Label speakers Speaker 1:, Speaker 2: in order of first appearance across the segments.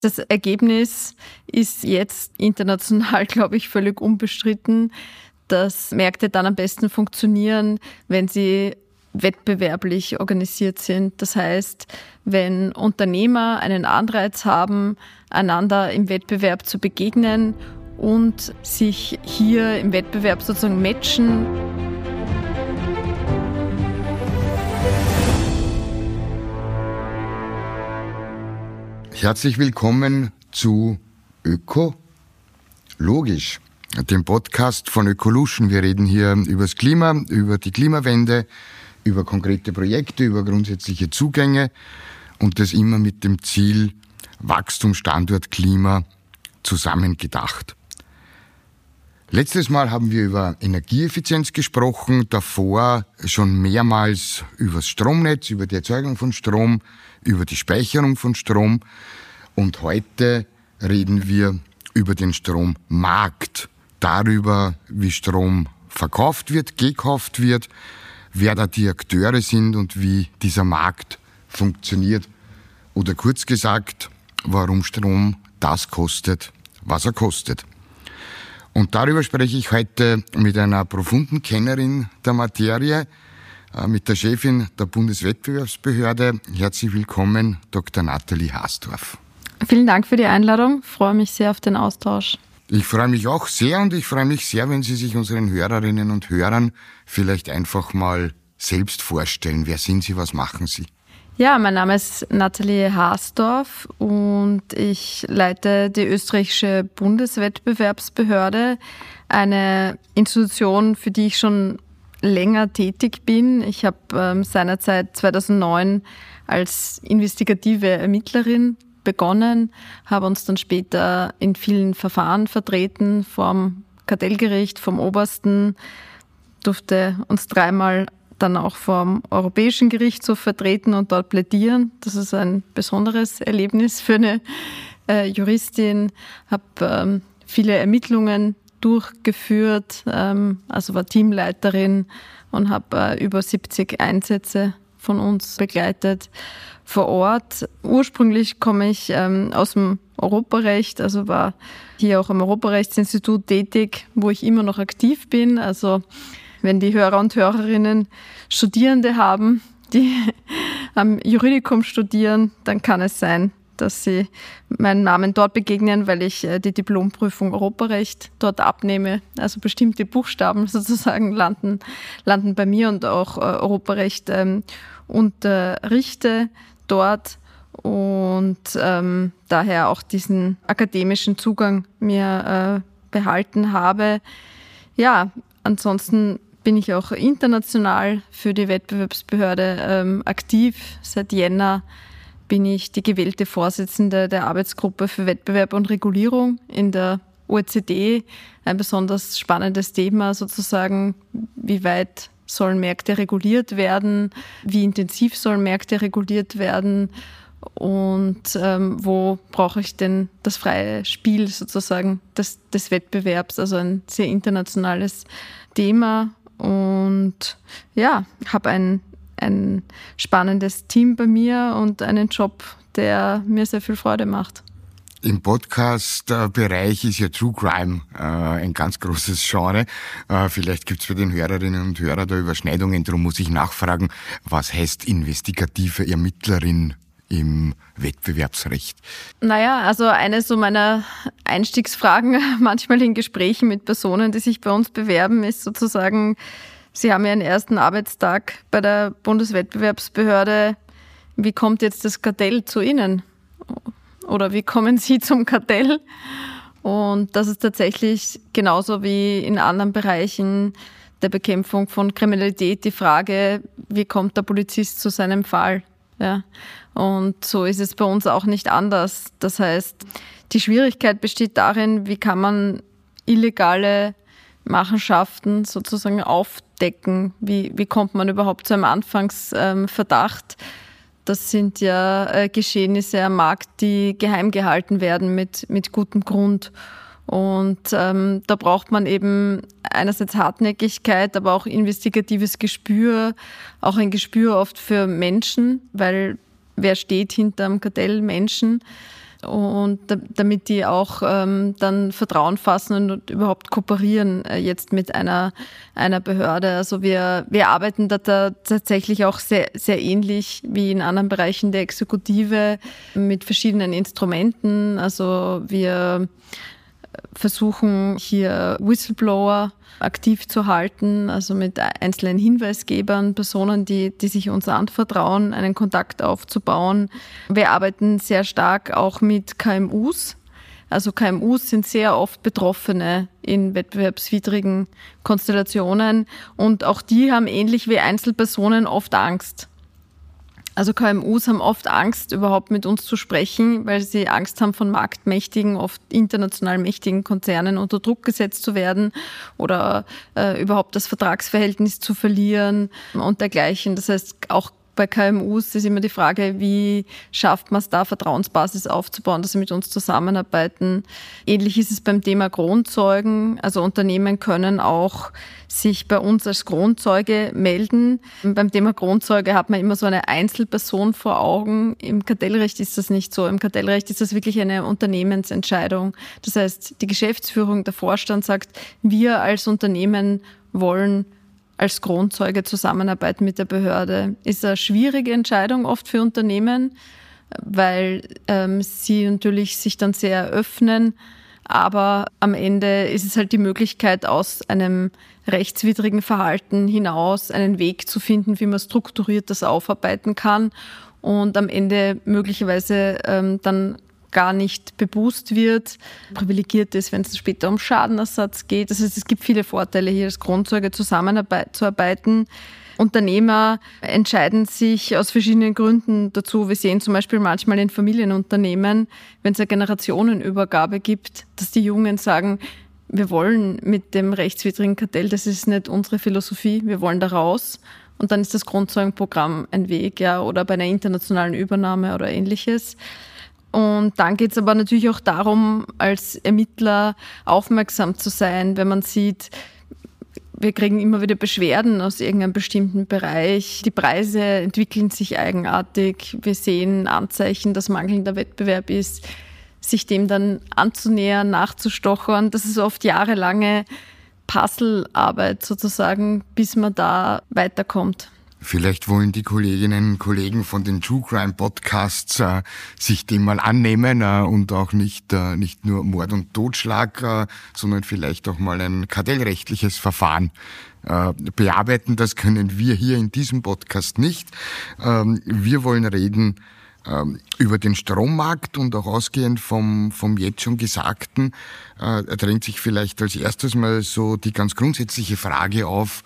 Speaker 1: Das Ergebnis ist jetzt international, glaube ich, völlig unbestritten, dass Märkte dann am besten funktionieren, wenn sie wettbewerblich organisiert sind. Das heißt, wenn Unternehmer einen Anreiz haben, einander im Wettbewerb zu begegnen und sich hier im Wettbewerb sozusagen matchen.
Speaker 2: Herzlich willkommen zu Ökologisch, dem Podcast von Ökolution. Wir reden hier über das Klima, über die Klimawende, über konkrete Projekte, über grundsätzliche Zugänge und das immer mit dem Ziel Wachstum, Standort, Klima zusammengedacht. Letztes Mal haben wir über Energieeffizienz gesprochen, davor schon mehrmals über das Stromnetz, über die Erzeugung von Strom, über die Speicherung von Strom und heute reden wir über den Strommarkt, darüber, wie Strom verkauft wird, gekauft wird, wer da die Akteure sind und wie dieser Markt funktioniert oder kurz gesagt, warum Strom das kostet, was er kostet. Und darüber spreche ich heute mit einer profunden Kennerin der Materie, mit der Chefin der Bundeswettbewerbsbehörde. Herzlich willkommen, Dr. Nathalie Haasdorf.
Speaker 1: Vielen Dank für die Einladung. Ich freue mich sehr auf den Austausch.
Speaker 2: Ich freue mich auch sehr und ich freue mich sehr, wenn Sie sich unseren Hörerinnen und Hörern vielleicht einfach mal selbst vorstellen. Wer sind Sie, was machen Sie?
Speaker 1: Ja, mein Name ist Nathalie Haasdorf und ich leite die österreichische Bundeswettbewerbsbehörde, eine Institution, für die ich schon länger tätig bin. Ich habe seinerzeit 2009 als investigative Ermittlerin begonnen, habe uns dann später in vielen Verfahren vertreten, vom Kartellgericht, vom Obersten, durfte uns dreimal dann auch vom Europäischen Gerichtshof vertreten und dort plädieren. Das ist ein besonderes Erlebnis für eine Juristin. Habe viele Ermittlungen durchgeführt, also war Teamleiterin und habe über 70 Einsätze von uns begleitet vor Ort. Ursprünglich komme ich aus dem Europarecht, also war hier auch am Europarechtsinstitut tätig, wo ich immer noch aktiv bin. Also wenn die Hörer und Hörerinnen Studierende haben, die am Juridikum studieren, dann kann es sein, dass sie meinen Namen dort begegnen, weil ich die Diplomprüfung Europarecht dort abnehme. Also bestimmte Buchstaben sozusagen landen bei mir und auch Europarecht unterrichte dort und daher auch diesen akademischen Zugang mir behalten habe. Ja, ansonsten bin ich auch international für die Wettbewerbsbehörde aktiv. Seit Jänner bin ich die gewählte Vorsitzende der Arbeitsgruppe für Wettbewerb und Regulierung in der OECD. Ein besonders spannendes Thema sozusagen, wie weit sollen Märkte reguliert werden, wie intensiv sollen Märkte reguliert werden und wo brauche ich denn das freie Spiel sozusagen des Wettbewerbs, also ein sehr internationales Thema. Und ja, habe ein spannendes Team bei mir und einen Job, der mir sehr viel Freude macht.
Speaker 2: Im Podcast-Bereich ist ja True Crime ein ganz großes Genre. Vielleicht gibt es für den Hörerinnen und Hörer da Überschneidungen. Darum muss ich nachfragen, was heißt investigative Ermittlerin im Wettbewerbsrecht?
Speaker 1: Naja, also eine so meiner Einstiegsfragen manchmal in Gesprächen mit Personen, die sich bei uns bewerben, ist sozusagen, sie haben ja einen ersten Arbeitstag bei der Bundeswettbewerbsbehörde. Wie kommt jetzt das Kartell zu Ihnen? Oder wie kommen Sie zum Kartell? Und das ist tatsächlich genauso wie in anderen Bereichen der Bekämpfung von Kriminalität die Frage, wie kommt der Polizist zu seinem Fall? Ja. Und so ist es bei uns auch nicht anders. Das heißt, die Schwierigkeit besteht darin, wie kann man illegale Machenschaften sozusagen aufdecken? Wie kommt man überhaupt zu einem Anfangsverdacht? Das sind ja Geschehnisse am Markt, die geheim gehalten werden mit gutem Grund. Und da braucht man eben einerseits Hartnäckigkeit, aber auch investigatives Gespür, auch ein Gespür oft für Menschen, weil wer steht hinterm Kartell? Menschen. und damit die auch dann Vertrauen fassen und überhaupt kooperieren jetzt mit einer Behörde. Also wir arbeiten da tatsächlich auch sehr, sehr ähnlich wie in anderen Bereichen der Exekutive mit verschiedenen Instrumenten. Also wir versuchen hier Whistleblower aktiv zu halten, also mit einzelnen Hinweisgebern, Personen, die sich uns anvertrauen, einen Kontakt aufzubauen. Wir arbeiten sehr stark auch mit KMUs. Also KMUs sind sehr oft Betroffene in wettbewerbswidrigen Konstellationen und auch die haben ähnlich wie Einzelpersonen oft Angst. Also KMUs haben oft Angst, überhaupt mit uns zu sprechen, weil sie Angst haben, von marktmächtigen, oft international mächtigen Konzernen unter Druck gesetzt zu werden oder überhaupt das Vertragsverhältnis zu verlieren und dergleichen. Das heißt, auch bei KMUs ist immer die Frage, wie schafft man es da, Vertrauensbasis aufzubauen, dass sie mit uns zusammenarbeiten. Ähnlich ist es beim Thema Kronzeugen. Also Unternehmen können auch sich bei uns als Kronzeuge melden. Beim Thema Kronzeuge hat man immer so eine Einzelperson vor Augen. Im Kartellrecht ist das nicht so. Im Kartellrecht ist das wirklich eine Unternehmensentscheidung. Das heißt, die Geschäftsführung, der Vorstand sagt, wir als Unternehmen wollen als Kronzeuge zusammenarbeiten mit der Behörde. Ist eine schwierige Entscheidung oft für Unternehmen, weil sie natürlich sich dann sehr öffnen. Aber am Ende ist es halt die Möglichkeit, aus einem rechtswidrigen Verhalten hinaus einen Weg zu finden, wie man strukturiert das aufarbeiten kann und am Ende möglicherweise dann gar nicht bebußt wird, privilegiert ist, wenn es später um Schadenersatz geht. Das heißt, es gibt viele Vorteile, hier als Kronzeuge zusammenzuarbeiten. Unternehmer entscheiden sich aus verschiedenen Gründen dazu. Wir sehen zum Beispiel manchmal in Familienunternehmen, wenn es eine Generationenübergabe gibt, dass die Jungen sagen, wir wollen mit dem rechtswidrigen Kartell, das ist nicht unsere Philosophie, wir wollen da raus. Und dann ist das Kronzeugenprogramm ein Weg, ja, oder bei einer internationalen Übernahme oder Ähnliches. Und dann geht es aber natürlich auch darum, als Ermittler aufmerksam zu sein, wenn man sieht, wir kriegen immer wieder Beschwerden aus irgendeinem bestimmten Bereich. Die Preise entwickeln sich eigenartig. Wir sehen Anzeichen, dass mangelnder Wettbewerb ist, sich dem dann anzunähern, nachzustochern. Das ist oft jahrelange Puzzlearbeit sozusagen, bis man da weiterkommt.
Speaker 2: Vielleicht wollen die Kolleginnen und Kollegen von den True Crime Podcasts sich dem mal annehmen und auch nicht nur Mord und Totschlag, sondern vielleicht auch mal ein kartellrechtliches Verfahren bearbeiten. Das können wir hier in diesem Podcast nicht. Wir wollen reden über den Strommarkt und auch ausgehend vom jetzt schon Gesagten drängt sich vielleicht als erstes mal so die ganz grundsätzliche Frage auf,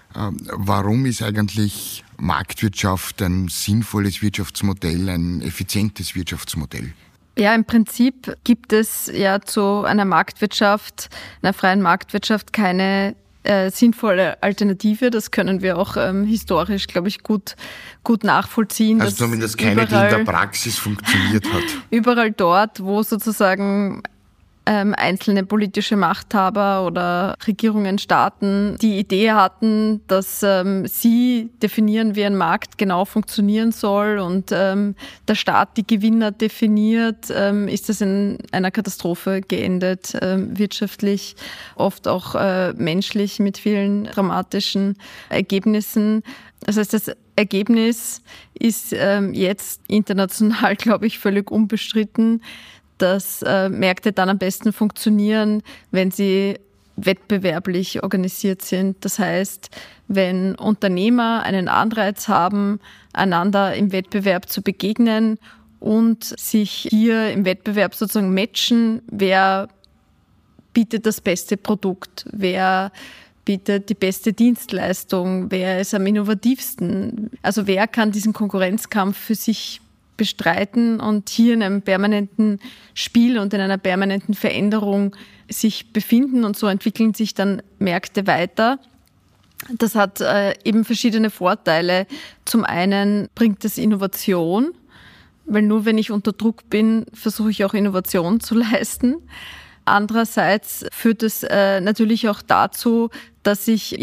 Speaker 2: warum ist eigentlich Marktwirtschaft ein sinnvolles Wirtschaftsmodell, ein effizientes Wirtschaftsmodell?
Speaker 1: Ja, im Prinzip gibt es ja zu einer Marktwirtschaft, einer freien Marktwirtschaft keine sinnvolle Alternative. Das können wir auch historisch, glaube ich, gut nachvollziehen.
Speaker 2: Also zumindest keine, die in der Praxis funktioniert hat. Überall
Speaker 1: dort, wo sozusagen einzelne politische Machthaber oder Regierungen, Staaten die Idee hatten, dass sie definieren, wie ein Markt genau funktionieren soll und der Staat die Gewinner definiert, ist das in einer Katastrophe geendet, wirtschaftlich, oft auch menschlich mit vielen dramatischen Ergebnissen. Das heißt, das Ergebnis ist jetzt international, glaube ich, völlig unbestritten, dass Märkte dann am besten funktionieren, wenn sie wettbewerblich organisiert sind. Das heißt, wenn Unternehmer einen Anreiz haben, einander im Wettbewerb zu begegnen und sich hier im Wettbewerb sozusagen matchen, wer bietet das beste Produkt, wer bietet die beste Dienstleistung, wer ist am innovativsten. Also wer kann diesen Konkurrenzkampf für sich bestreiten und hier in einem permanenten Spiel und in einer permanenten Veränderung sich befinden und so entwickeln sich dann Märkte weiter. Das hat eben verschiedene Vorteile. Zum einen bringt es Innovation, weil nur wenn ich unter Druck bin, versuche ich auch Innovation zu leisten. Andererseits führt es natürlich auch dazu, dass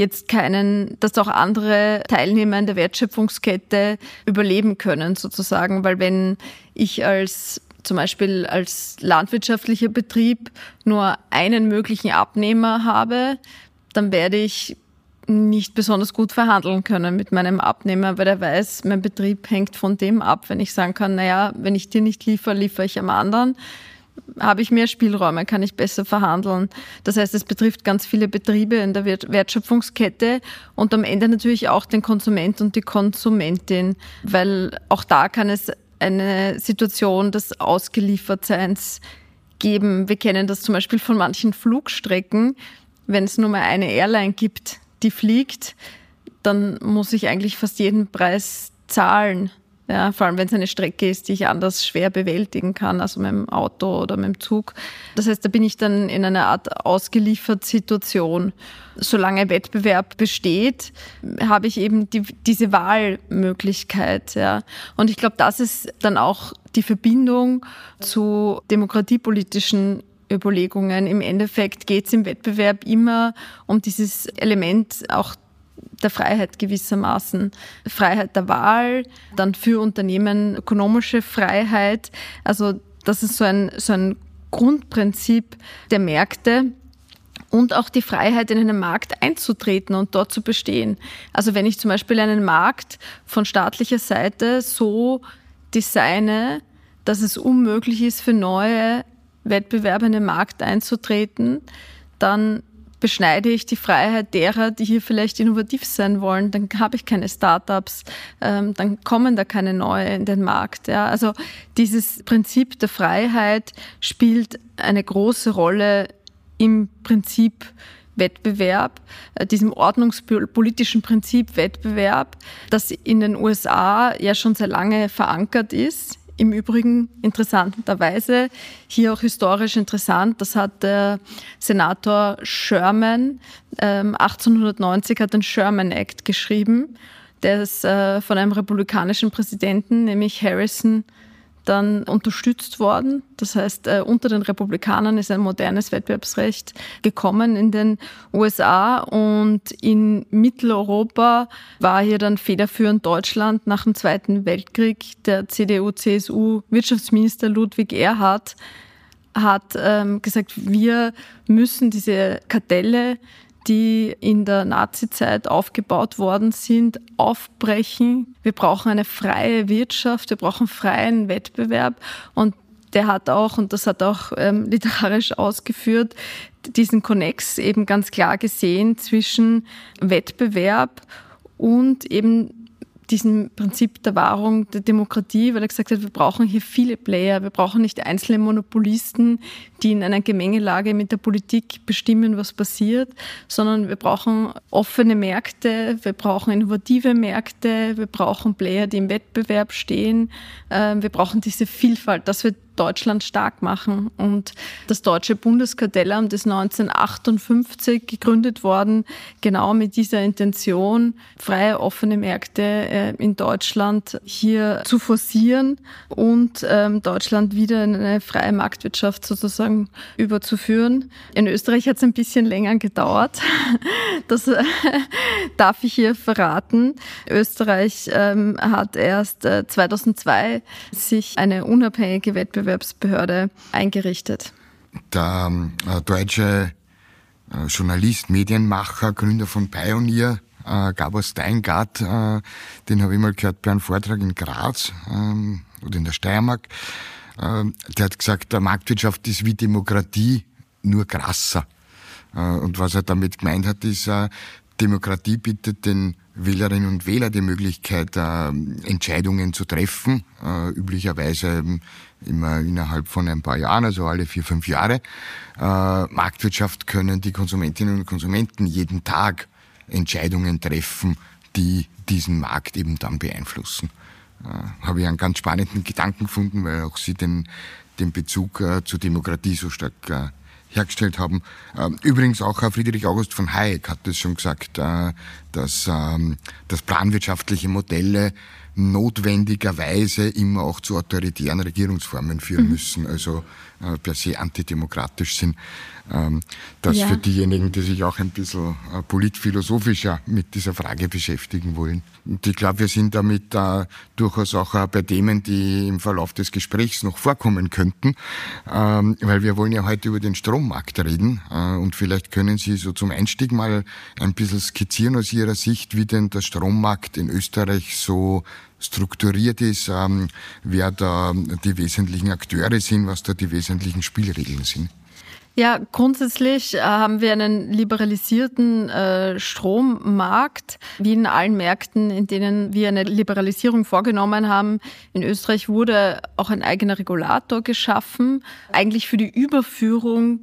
Speaker 1: dass auch andere Teilnehmer in der Wertschöpfungskette überleben können sozusagen, weil wenn ich als zum Beispiel als landwirtschaftlicher Betrieb nur einen möglichen Abnehmer habe, dann werde ich nicht besonders gut verhandeln können mit meinem Abnehmer, weil er weiß, mein Betrieb hängt von dem ab. Wenn ich sagen kann, wenn ich dir nicht liefere, liefere ich am anderen, habe ich mehr Spielräume, kann ich besser verhandeln. Das heißt, es betrifft ganz viele Betriebe in der Wertschöpfungskette und am Ende natürlich auch den Konsument und die Konsumentin, weil auch da kann es eine Situation des Ausgeliefertseins geben. Wir kennen das zum Beispiel von manchen Flugstrecken. Wenn es nur mal eine Airline gibt, die fliegt, dann muss ich eigentlich fast jeden Preis zahlen. Ja, vor allem, wenn es eine Strecke ist, die ich anders schwer bewältigen kann, also mit dem Auto oder mit dem Zug. Das heißt, da bin ich dann in einer Art Ausgeliefert-Situation. Solange Wettbewerb besteht, habe ich eben diese Wahlmöglichkeit. Ja. Und ich glaube, das ist dann auch die Verbindung zu demokratiepolitischen Überlegungen. Im Endeffekt geht es im Wettbewerb immer um dieses Element auch der Freiheit gewissermaßen. Freiheit der Wahl, dann für Unternehmen ökonomische Freiheit. Also das ist so ein Grundprinzip der Märkte und auch die Freiheit, in einen Markt einzutreten und dort zu bestehen. Also wenn ich zum Beispiel einen Markt von staatlicher Seite so designe, dass es unmöglich ist, für neue Wettbewerber in den Markt einzutreten, dann beschneide ich die Freiheit derer, die hier vielleicht innovativ sein wollen. Dann habe ich keine Startups, dann kommen da keine neue in den Markt. Ja. Also dieses Prinzip der Freiheit spielt eine große Rolle im Prinzip Wettbewerb, diesem ordnungspolitischen Prinzip Wettbewerb, das in den USA ja schon sehr lange verankert ist. Im Übrigen interessanterweise, hier auch historisch interessant, das hat der Senator Sherman 1890 hat den Sherman Act geschrieben. Der ist von einem republikanischen Präsidenten, nämlich Harrison, dann unterstützt worden. Das heißt, unter den Republikanern ist ein modernes Wettbewerbsrecht gekommen in den USA und in Mitteleuropa war hier dann federführend Deutschland nach dem Zweiten Weltkrieg. Der CDU-CSU-Wirtschaftsminister Ludwig Erhard hat gesagt, wir müssen diese Kartelle, die in der Nazizeit aufgebaut worden sind, aufbrechen. Wir brauchen eine freie Wirtschaft, wir brauchen freien Wettbewerb. Und der hat auch, und das hat auch literarisch ausgeführt, diesen Konnex eben ganz klar gesehen zwischen Wettbewerb und eben diesem Prinzip der Wahrung der Demokratie, weil er gesagt hat, wir brauchen hier viele Player, wir brauchen nicht einzelne Monopolisten, die in einer Gemengelage mit der Politik bestimmen, was passiert, sondern wir brauchen offene Märkte, wir brauchen innovative Märkte, wir brauchen Player, die im Wettbewerb stehen, wir brauchen diese Vielfalt, das wird Deutschland stark machen. Und das Deutsche Bundeskartellamt ist 1958 gegründet worden, genau mit dieser Intention, freie, offene Märkte in Deutschland hier zu forcieren und Deutschland wieder in eine freie Marktwirtschaft sozusagen überzuführen. In Österreich hat es ein bisschen länger gedauert. Das darf ich hier verraten. Österreich hat erst 2002 sich eine unabhängige Wettbewerbsbehörde eingerichtet. Der
Speaker 2: deutsche Journalist, Medienmacher, Gründer von Pioneer, Gabor Steingart, den habe ich mal gehört bei einem Vortrag in Graz oder in der Steiermark. Der hat gesagt, der Marktwirtschaft ist wie Demokratie, nur krasser. Und was er damit gemeint hat, ist, Demokratie bietet den Wählerinnen und Wählern die Möglichkeit, Entscheidungen zu treffen, üblicherweise immer innerhalb von ein paar Jahren, also alle 4-5 Jahre. Marktwirtschaft können die Konsumentinnen und Konsumenten jeden Tag Entscheidungen treffen, die diesen Markt eben dann beeinflussen. Habe ich einen ganz spannenden Gedanken gefunden, weil auch Sie den Bezug zur Demokratie so stark hergestellt haben. Übrigens auch Friedrich August von Hayek hat das schon gesagt, dass planwirtschaftliche Modelle notwendigerweise immer auch zu autoritären Regierungsformen führen müssen, also per se antidemokratisch sind. Das für diejenigen, die sich auch ein bisschen politphilosophischer mit dieser Frage beschäftigen wollen. Und ich glaube, wir sind damit durchaus auch bei Themen, die im Verlauf des Gesprächs noch vorkommen könnten, weil wir wollen ja heute über den Strommarkt reden und vielleicht können Sie so zum Einstieg mal ein bisschen skizzieren aus Ihrer Sicht, wie denn der Strommarkt in Österreich so strukturiert ist, wer da die wesentlichen Akteure sind, was da die wesentlichen Spielregeln sind.
Speaker 1: Ja, grundsätzlich haben wir einen liberalisierten Strommarkt, wie in allen Märkten, in denen wir eine Liberalisierung vorgenommen haben. In Österreich wurde auch ein eigener Regulator geschaffen, eigentlich für die Überführung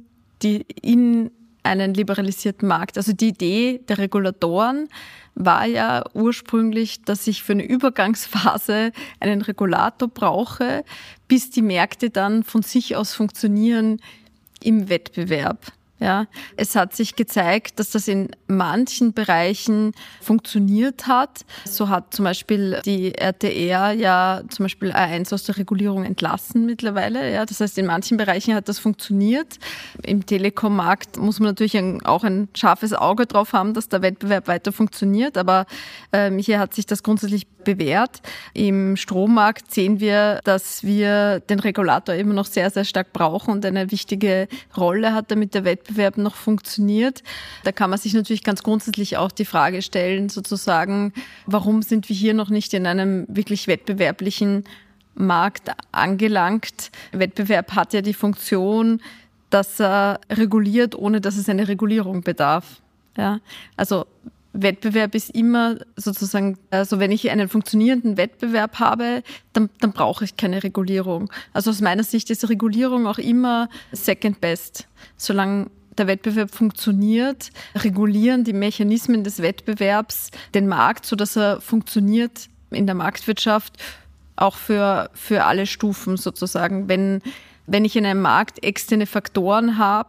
Speaker 1: in einen liberalisierten Markt. Also die Idee der Regulatoren war ja ursprünglich, dass ich für eine Übergangsphase einen Regulator brauche, bis die Märkte dann von sich aus funktionieren im Wettbewerb. Ja, es hat sich gezeigt, dass das in manchen Bereichen funktioniert hat. So hat zum Beispiel die RTR ja zum Beispiel A1 aus der Regulierung entlassen mittlerweile. Ja, das heißt, in manchen Bereichen hat das funktioniert. Im Telekom-Markt muss man natürlich auch ein scharfes Auge drauf haben, dass der Wettbewerb weiter funktioniert. Aber hier hat sich das grundsätzlich bewährt. Im Strommarkt sehen wir, dass wir den Regulator immer noch sehr, sehr stark brauchen und eine wichtige Rolle hat, damit der Wettbewerb noch funktioniert. Da kann man sich natürlich ganz grundsätzlich auch die Frage stellen, sozusagen, warum sind wir hier noch nicht in einem wirklich wettbewerblichen Markt angelangt? Wettbewerb hat ja die Funktion, dass er reguliert, ohne dass es eine Regulierung bedarf. Ja, also Wettbewerb ist immer sozusagen, also wenn ich einen funktionierenden Wettbewerb habe, dann brauche ich keine Regulierung. Also aus meiner Sicht ist Regulierung auch immer second best. Solange der Wettbewerb funktioniert, regulieren die Mechanismen des Wettbewerbs den Markt, sodass er funktioniert in der Marktwirtschaft, auch für alle Stufen sozusagen. Wenn ich in einem Markt externe Faktoren habe,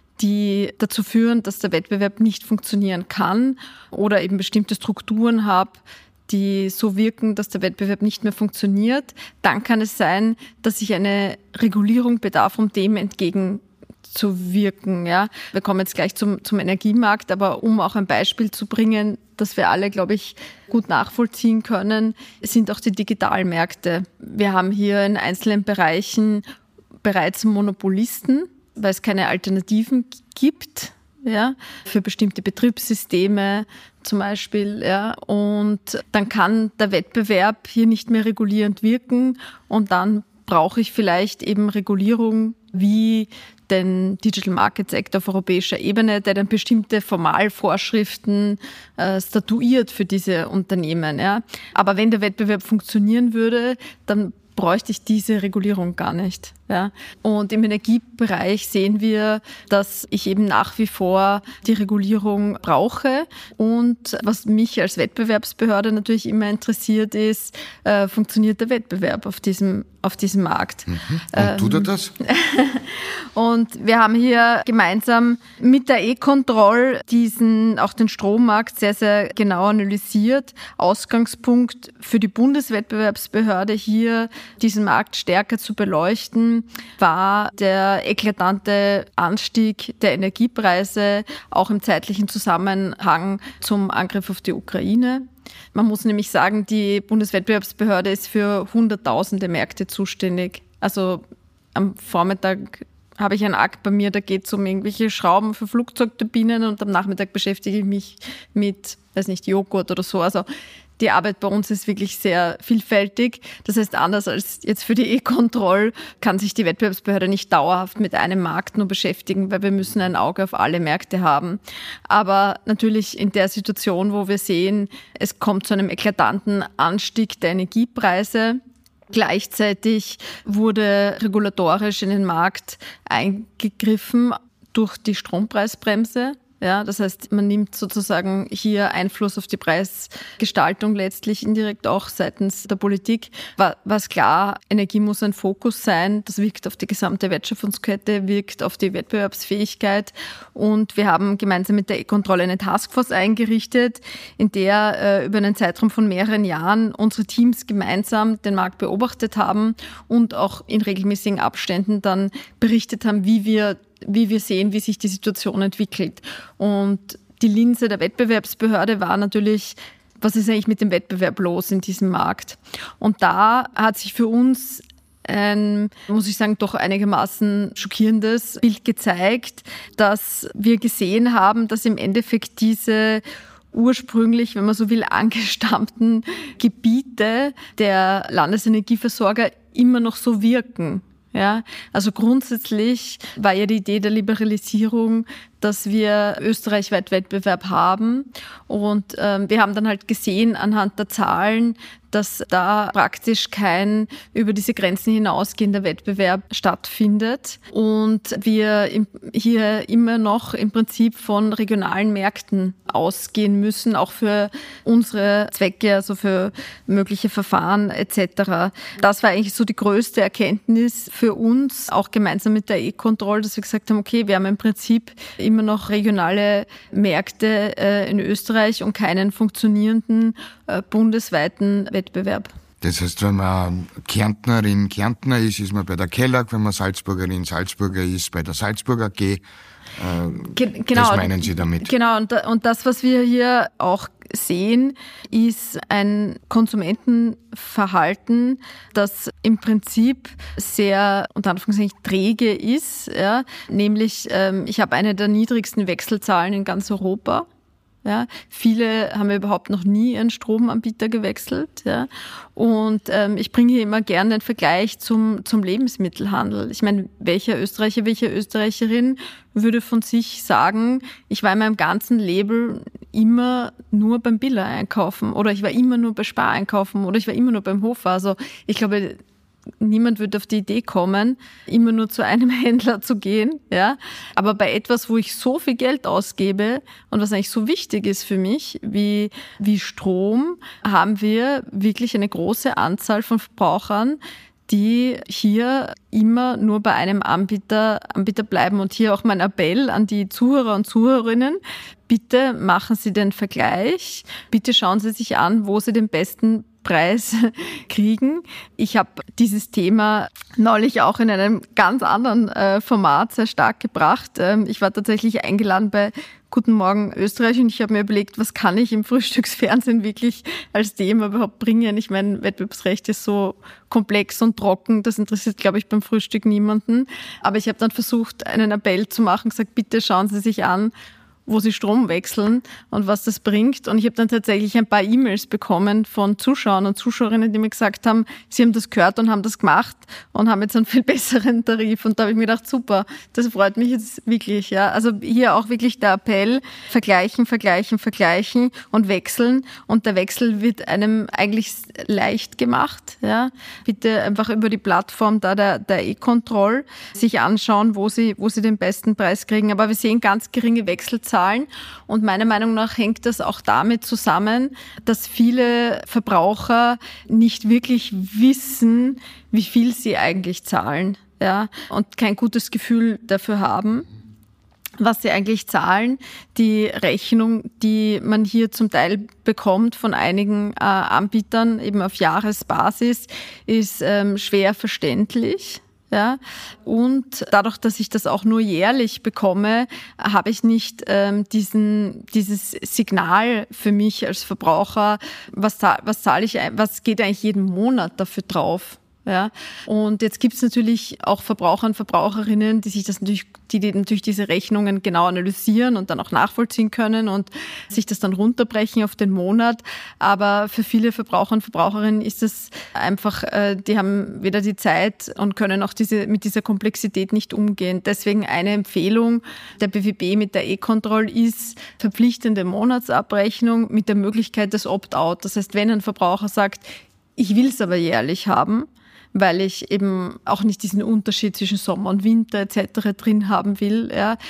Speaker 1: die dazu führen, dass der Wettbewerb nicht funktionieren kann oder eben bestimmte Strukturen habe, die so wirken, dass der Wettbewerb nicht mehr funktioniert, dann kann es sein, dass sich eine Regulierung bedarf, um dem entgegenzuwirken. Ja. Wir kommen jetzt gleich zum Energiemarkt, aber um auch ein Beispiel zu bringen, das wir alle, glaube ich, gut nachvollziehen können, sind auch die Digitalmärkte. Wir haben hier in einzelnen Bereichen bereits Monopolisten, weil es keine Alternativen gibt, ja, für bestimmte Betriebssysteme zum Beispiel, ja, und dann kann der Wettbewerb hier nicht mehr regulierend wirken und dann brauche ich vielleicht eben Regulierung wie den Digital Markets Act auf europäischer Ebene, der dann bestimmte Formalvorschriften statuiert für diese Unternehmen, ja. Aber wenn der Wettbewerb funktionieren würde, dann bräuchte ich diese Regulierung gar nicht. Ja. Und im Energiebereich sehen wir, dass ich eben nach wie vor die Regulierung brauche. Und was mich als Wettbewerbsbehörde natürlich immer interessiert ist, funktioniert der Wettbewerb auf diesem Markt.
Speaker 2: Und tut er das?
Speaker 1: Und wir haben hier gemeinsam mit der E-Control auch den Strommarkt sehr, sehr genau analysiert. Ausgangspunkt für die Bundeswettbewerbsbehörde hier, diesen Markt stärker zu beleuchten, war der eklatante Anstieg der Energiepreise, auch im zeitlichen Zusammenhang zum Angriff auf die Ukraine. Man muss nämlich sagen, die Bundeswettbewerbsbehörde ist für hunderttausende Märkte zuständig. Also am Vormittag habe ich einen Akt bei mir, da geht es um irgendwelche Schrauben für Flugzeugturbinen und am Nachmittag beschäftige ich mich mit, Joghurt oder so. Also die Arbeit bei uns ist wirklich sehr vielfältig. Das heißt, anders als jetzt für die E-Control kann sich die Wettbewerbsbehörde nicht dauerhaft mit einem Markt nur beschäftigen, weil wir müssen ein Auge auf alle Märkte haben. Aber natürlich in der Situation, wo wir sehen, es kommt zu einem eklatanten Anstieg der Energiepreise, gleichzeitig wurde regulatorisch in den Markt eingegriffen durch die Strompreisbremse. Ja, das heißt, man nimmt sozusagen hier Einfluss auf die Preisgestaltung letztlich indirekt auch seitens der Politik. Was klar, Energie muss ein Fokus sein. Das wirkt auf die gesamte Wertschöpfungskette, wirkt auf die Wettbewerbsfähigkeit. Und wir haben gemeinsam mit der E-Kontrolle eine Taskforce eingerichtet, in der über einen Zeitraum von mehreren Jahren unsere Teams gemeinsam den Markt beobachtet haben und auch in regelmäßigen Abständen dann berichtet haben, wie wir sehen, wie sich die Situation entwickelt. Und die Linse der Wettbewerbsbehörde war natürlich, was ist eigentlich mit dem Wettbewerb los in diesem Markt? Und da hat sich für uns ein, muss ich sagen, doch einigermaßen schockierendes Bild gezeigt, dass wir gesehen haben, dass im Endeffekt diese ursprünglich, wenn man so will, angestammten Gebiete der Landesenergieversorger immer noch so wirken. Ja, also grundsätzlich war ja die Idee der Liberalisierung, dass wir österreichweit Wettbewerb haben. Und wir haben dann halt gesehen anhand der Zahlen, dass da praktisch kein über diese Grenzen hinausgehender Wettbewerb stattfindet. Und wir hier immer noch im Prinzip von regionalen Märkten ausgehen müssen, auch für unsere Zwecke, also für mögliche Verfahren etc. Das war eigentlich so die größte Erkenntnis für uns, auch gemeinsam mit der E-Kontrolle, dass wir gesagt haben, okay, wir haben im Prinzip immer noch regionale Märkte in Österreich und keinen funktionierenden bundesweiten Wettbewerb.
Speaker 2: Das heißt, wenn man Kärntnerin, Kärntner ist man bei der Kellag, wenn man Salzburgerin, Salzburger ist, bei der Salzburger AG. Genau, das meinen Sie damit?
Speaker 1: Genau, und das, was wir hier auch sehen, ist ein Konsumentenverhalten, das im Prinzip sehr, unter Anführungszeichen, träge ist. Ja? Nämlich, ich habe eine der niedrigsten Wechselzahlen in ganz Europa. Ja, viele haben ja überhaupt noch nie ihren Stromanbieter gewechselt. Ja. Und ich bringe hier immer gerne den Vergleich zum Lebensmittelhandel. Ich meine, welcher Österreicher, welche Österreicherin würde von sich sagen, ich war in meinem ganzen Leben immer nur beim Billa einkaufen oder ich war immer nur bei Spar einkaufen oder ich war immer nur beim Hofer. Also ich glaube, niemand würde auf die Idee kommen, immer nur zu einem Händler zu gehen. Ja? Aber bei etwas, wo ich so viel Geld ausgebe und was eigentlich so wichtig ist für mich, wie Strom, haben wir wirklich eine große Anzahl von Verbrauchern, die hier immer nur bei einem Anbieter bleiben. Und hier auch mein Appell an die Zuhörer und Zuhörerinnen, bitte machen Sie den Vergleich, bitte schauen Sie sich an, wo Sie den besten Preis kriegen. Ich habe dieses Thema neulich auch in einem ganz anderen Format sehr stark gebracht. Ich war tatsächlich eingeladen bei Guten Morgen Österreich und ich habe mir überlegt, was kann ich im Frühstücksfernsehen wirklich als Thema überhaupt bringen. Ich meine, Wettbewerbsrecht ist so komplex und trocken, das interessiert, glaube ich, beim Frühstück niemanden. Aber ich habe dann versucht, einen Appell zu machen, gesagt, bitte schauen Sie sich an, wo sie Strom wechseln und was das bringt. Und ich habe dann tatsächlich ein paar E-Mails bekommen von Zuschauern und Zuschauerinnen, die mir gesagt haben, sie haben das gehört und haben das gemacht und haben jetzt einen viel besseren Tarif. Und da habe ich mir gedacht, super, das freut mich jetzt wirklich. Ja. Also hier auch wirklich der Appell, vergleichen und wechseln. Und der Wechsel wird einem eigentlich leicht gemacht. Ja. Bitte einfach über die Plattform da der E-Kontroll sich anschauen, wo sie den besten Preis kriegen. Aber wir sehen ganz geringe Wechselzahlen. Und meiner Meinung nach hängt das auch damit zusammen, dass viele Verbraucher nicht wirklich wissen, wie viel sie eigentlich zahlen, ja, und kein gutes Gefühl dafür haben, was sie eigentlich zahlen. Die Rechnung, die man hier zum Teil bekommt von einigen Anbietern, eben auf Jahresbasis, ist schwer verständlich. Ja, und dadurch, dass ich das auch nur jährlich bekomme, habe ich nicht dieses Signal für mich als Verbraucher, was zahle ich, was geht eigentlich jeden Monat dafür drauf. Ja, und jetzt gibt es natürlich auch Verbraucher und Verbraucherinnen, die natürlich diese Rechnungen genau analysieren und dann auch nachvollziehen können und sich das dann runterbrechen auf den Monat. Aber für viele Verbraucher und Verbraucherinnen ist es einfach, die haben weder die Zeit und können auch mit dieser Komplexität nicht umgehen. Deswegen eine Empfehlung der BWB mit der E-Kontroll ist verpflichtende Monatsabrechnung mit der Möglichkeit des Opt-out. Das heißt, wenn ein Verbraucher sagt, ich will es aber jährlich haben, weil ich eben auch nicht diesen Unterschied zwischen Sommer und Winter etc. drin haben will, ja,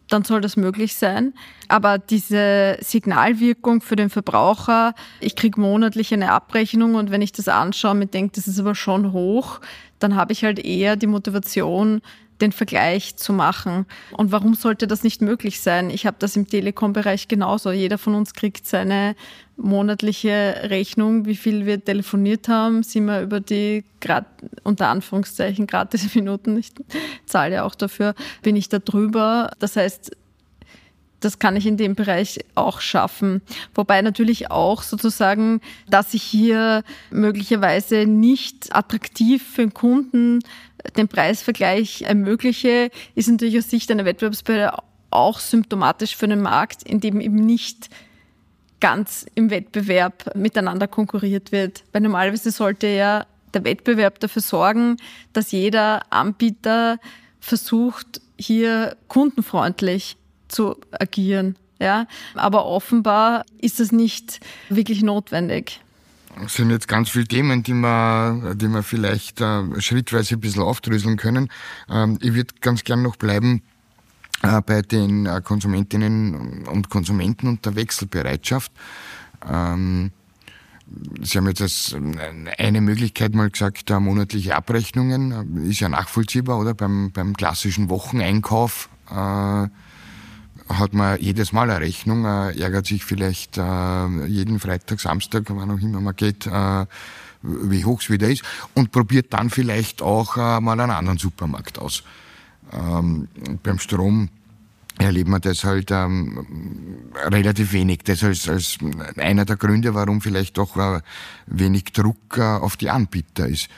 Speaker 1: dann soll das möglich sein. Aber diese Signalwirkung für den Verbraucher, ich kriege monatlich eine Abrechnung und wenn ich das anschaue und mir denke, das ist aber schon hoch, dann habe ich halt eher die Motivation, den Vergleich zu machen. Und warum sollte das nicht möglich sein? Ich habe das im Telekom-Bereich genauso. Jeder von uns kriegt seine monatliche Rechnung, wie viel wir telefoniert haben, sind wir über die, unter Anführungszeichen, gratis Minuten, ich zahle ja auch dafür, bin ich da drüber. Das heißt, das kann ich in dem Bereich auch schaffen. Wobei natürlich auch sozusagen, dass ich hier möglicherweise nicht attraktiv für den Kunden den Preisvergleich ermögliche, ist natürlich aus Sicht einer Wettbewerbsbehörde auch symptomatisch für den Markt, in dem eben nicht ganz im Wettbewerb miteinander konkurriert wird. Weil normalerweise sollte ja der Wettbewerb dafür sorgen, dass jeder Anbieter versucht, hier kundenfreundlich zu agieren. Ja? Aber offenbar ist das nicht wirklich notwendig.
Speaker 2: Das sind jetzt ganz viele Themen, die wir vielleicht schrittweise ein bisschen aufdröseln können. Ich würde ganz gern noch bleiben bei den Konsumentinnen und Konsumenten und der Wechselbereitschaft. Sie haben jetzt als eine Möglichkeit mal gesagt, monatliche Abrechnungen. Ist ja nachvollziehbar, oder? Beim klassischen Wocheneinkauf hat man jedes Mal eine Rechnung, ärgert sich vielleicht jeden Freitag, Samstag, wann auch immer man geht, wie hoch es wieder ist, und probiert dann vielleicht auch mal einen anderen Supermarkt aus. Beim Strom erlebt man das halt relativ wenig. Das als einer der Gründe, warum vielleicht auch wenig Druck auf die Anbieter ist.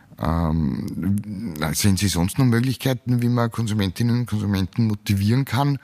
Speaker 2: Sehen Sie sonst noch Möglichkeiten, wie man Konsumentinnen und Konsumenten motivieren kann,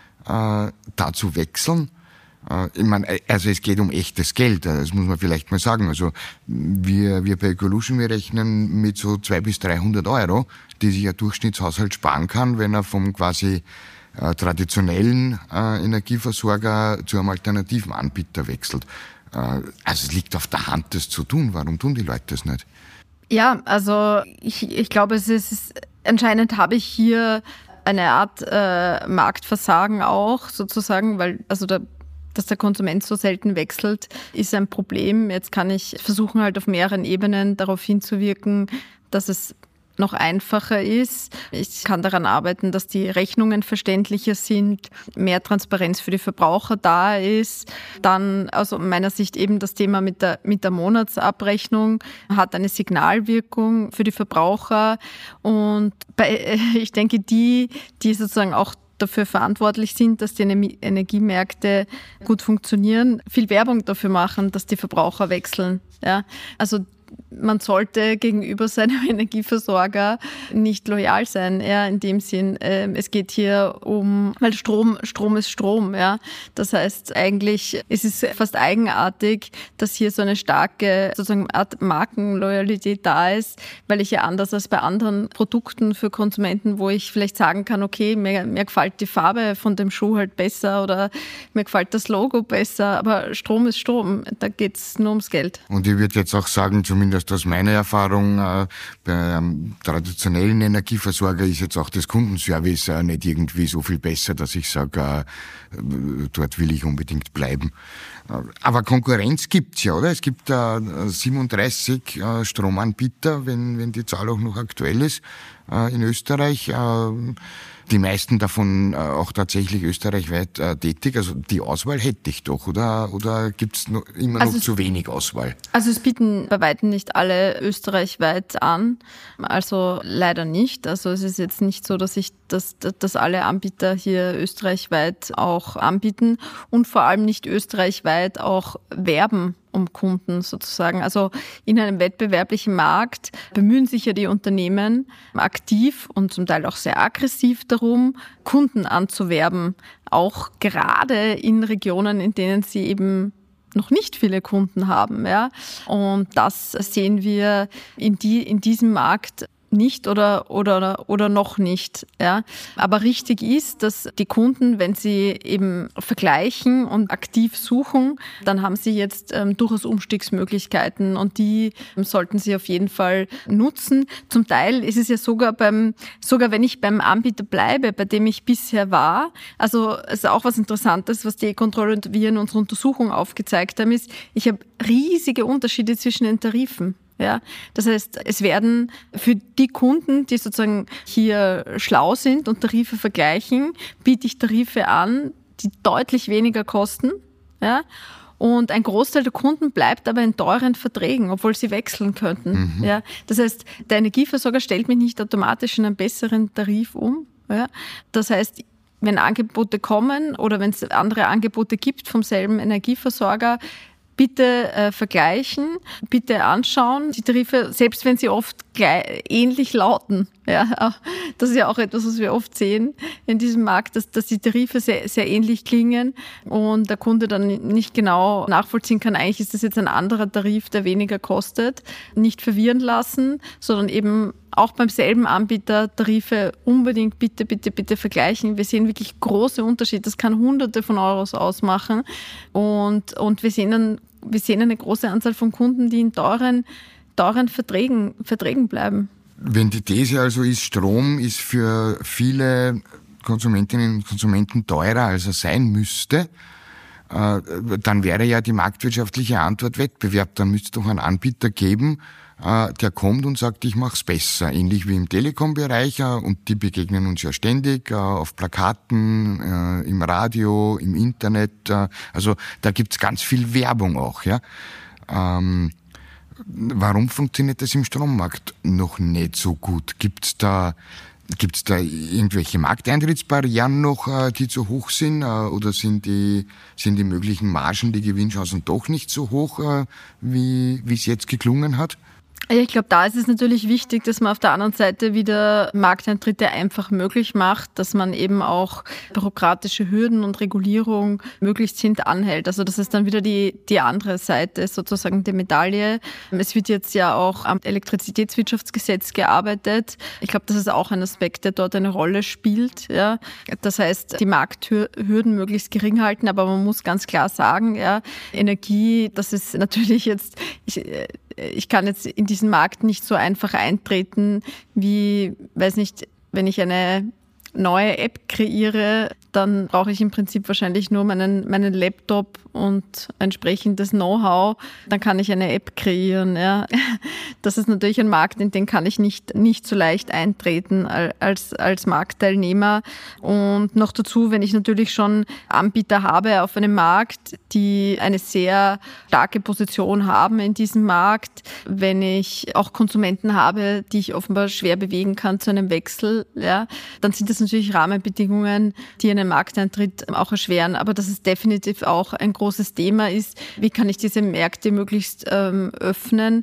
Speaker 2: da zu wechseln? Ich meine, also es geht um echtes Geld, das muss man vielleicht mal sagen. Also wir bei Ecolution, wir rechnen mit so 200 bis 300 Euro, die sich ein Durchschnittshaushalt sparen kann, wenn er vom quasi traditionellen Energieversorger zu einem alternativen Anbieter wechselt. Also es liegt auf der Hand, das zu tun. Warum tun die Leute das nicht?
Speaker 1: Ja, also ich glaube, es ist anscheinend habe ich hier eine Art Marktversagen auch sozusagen, weil dass der Konsument so selten wechselt, ist ein Problem. Jetzt kann ich versuchen, halt auf mehreren Ebenen darauf hinzuwirken, dass es noch einfacher ist. Ich kann daran arbeiten, dass die Rechnungen verständlicher sind, mehr Transparenz für die Verbraucher da ist. Dann aus meiner Sicht eben das Thema mit der Monatsabrechnung hat eine Signalwirkung für die Verbraucher. Und ich denke, die sozusagen auch dafür verantwortlich sind, dass die Energiemärkte gut funktionieren, viel Werbung dafür machen, dass die Verbraucher wechseln. Ja? Also man sollte gegenüber seinem Energieversorger nicht loyal sein, ja, in dem Sinn. Es geht hier weil Strom ist Strom, ja. Das heißt, eigentlich ist es fast eigenartig, dass hier so eine starke sozusagen Art Markenloyalität da ist, weil ich ja anders als bei anderen Produkten für Konsumenten, wo ich vielleicht sagen kann, okay, mir gefällt die Farbe von dem Schuh halt besser oder mir gefällt das Logo besser, aber Strom ist Strom, da geht's nur ums Geld.
Speaker 2: Und ich würde jetzt auch sagen, zumindest aus meiner Erfahrung, bei einem traditionellen Energieversorger ist jetzt auch das Kundenservice nicht irgendwie so viel besser, dass ich sage, dort will ich unbedingt bleiben. Aber Konkurrenz gibt's ja, oder? Es gibt 37 Stromanbieter, wenn die Zahl auch noch aktuell ist, in Österreich. Die meisten davon auch tatsächlich österreichweit tätig. Also die Auswahl hätte ich doch, oder gibt's immer noch zu wenig Auswahl?
Speaker 1: Also es bieten bei weitem nicht alle österreichweit an. Also leider nicht. Also es ist jetzt nicht so, dass alle Anbieter hier österreichweit auch anbieten und vor allem nicht österreichweit auch werben um Kunden sozusagen. Also in einem wettbewerblichen Markt bemühen sich ja die Unternehmen aktiv und zum Teil auch sehr aggressiv darum, Kunden anzuwerben. Auch gerade in Regionen, in denen sie eben noch nicht viele Kunden haben. Ja. Und das sehen wir in diesem Markt nicht oder noch nicht. Ja. Aber richtig ist, dass die Kunden, wenn sie eben vergleichen und aktiv suchen, dann haben sie jetzt durchaus Umstiegsmöglichkeiten und die sollten sie auf jeden Fall nutzen. Zum Teil ist es ja sogar wenn ich beim Anbieter bleibe, bei dem ich bisher war, also es ist auch was Interessantes, was die E-Control und wir in unserer Untersuchung aufgezeigt haben, ist, ich habe riesige Unterschiede zwischen den Tarifen. Ja, das heißt, es werden für die Kunden, die sozusagen hier schlau sind und Tarife vergleichen, biete ich Tarife an, die deutlich weniger kosten. Ja, und ein Großteil der Kunden bleibt aber in teuren Verträgen, obwohl sie wechseln könnten. Mhm. Ja, das heißt, der Energieversorger stellt mich nicht automatisch in einen besseren Tarif um. Ja, das heißt, wenn Angebote kommen oder wenn es andere Angebote gibt vom selben Energieversorger, bitte vergleichen, bitte anschauen. Die Tarife, selbst wenn sie oft ähnlich lauten, ja, das ist ja auch etwas, was wir oft sehen in diesem Markt, dass die Tarife sehr, sehr ähnlich klingen und der Kunde dann nicht genau nachvollziehen kann, eigentlich ist das jetzt ein anderer Tarif, der weniger kostet. Nicht verwirren lassen, sondern eben auch beim selben Anbieter Tarife unbedingt bitte vergleichen. Wir sehen wirklich große Unterschiede. Das kann Hunderte von Euros ausmachen. Und wir sehen eine große Anzahl von Kunden, die in teuren Verträgen bleiben.
Speaker 2: Wenn die These also ist, Strom ist für viele Konsumentinnen und Konsumenten teurer, als er sein müsste, dann wäre ja die marktwirtschaftliche Antwort Wettbewerb. Dann müsste es doch einen Anbieter geben, der kommt und sagt, ich mach's besser. Ähnlich wie im Telekom-Bereich, und die begegnen uns ja ständig auf Plakaten, im Radio, im Internet. Also da gibt's ganz viel Werbung auch. Ja. Warum funktioniert das im Strommarkt noch nicht so gut? Gibt's da irgendwelche Markteintrittsbarrieren noch, die zu hoch sind? Oder sind die möglichen Margen, die Gewinnchancen doch nicht so hoch, wie es jetzt geklungen hat?
Speaker 1: Ich glaube, da ist es natürlich wichtig, dass man auf der anderen Seite wieder Markteintritte einfach möglich macht, dass man eben auch bürokratische Hürden und Regulierung möglichst hintanhält. Also das ist dann wieder die andere Seite sozusagen der Medaille. Es wird jetzt ja auch am Elektrizitätswirtschaftsgesetz gearbeitet. Ich glaube, das ist auch ein Aspekt, der dort eine Rolle spielt. Ja. Das heißt, die Markthürden möglichst gering halten, aber man muss ganz klar sagen, ja, Energie, das ist natürlich jetzt... Ich kann jetzt in diesen Markt nicht so einfach eintreten wie, weiß nicht, wenn ich eine neue App kreiere, dann brauche ich im Prinzip wahrscheinlich nur meinen Laptop und entsprechendes Know-how, dann kann ich eine App kreieren. Ja. Das ist natürlich ein Markt, in den kann ich nicht so leicht eintreten als Marktteilnehmer. Und noch dazu, wenn ich natürlich schon Anbieter habe auf einem Markt, die eine sehr starke Position haben in diesem Markt, wenn ich auch Konsumenten habe, die ich offenbar schwer bewegen kann zu einem Wechsel, ja, dann sind das natürlich Rahmenbedingungen, die einen Markteintritt auch erschweren. Aber dass es definitiv auch ein großes Thema ist, wie kann ich diese Märkte möglichst öffnen.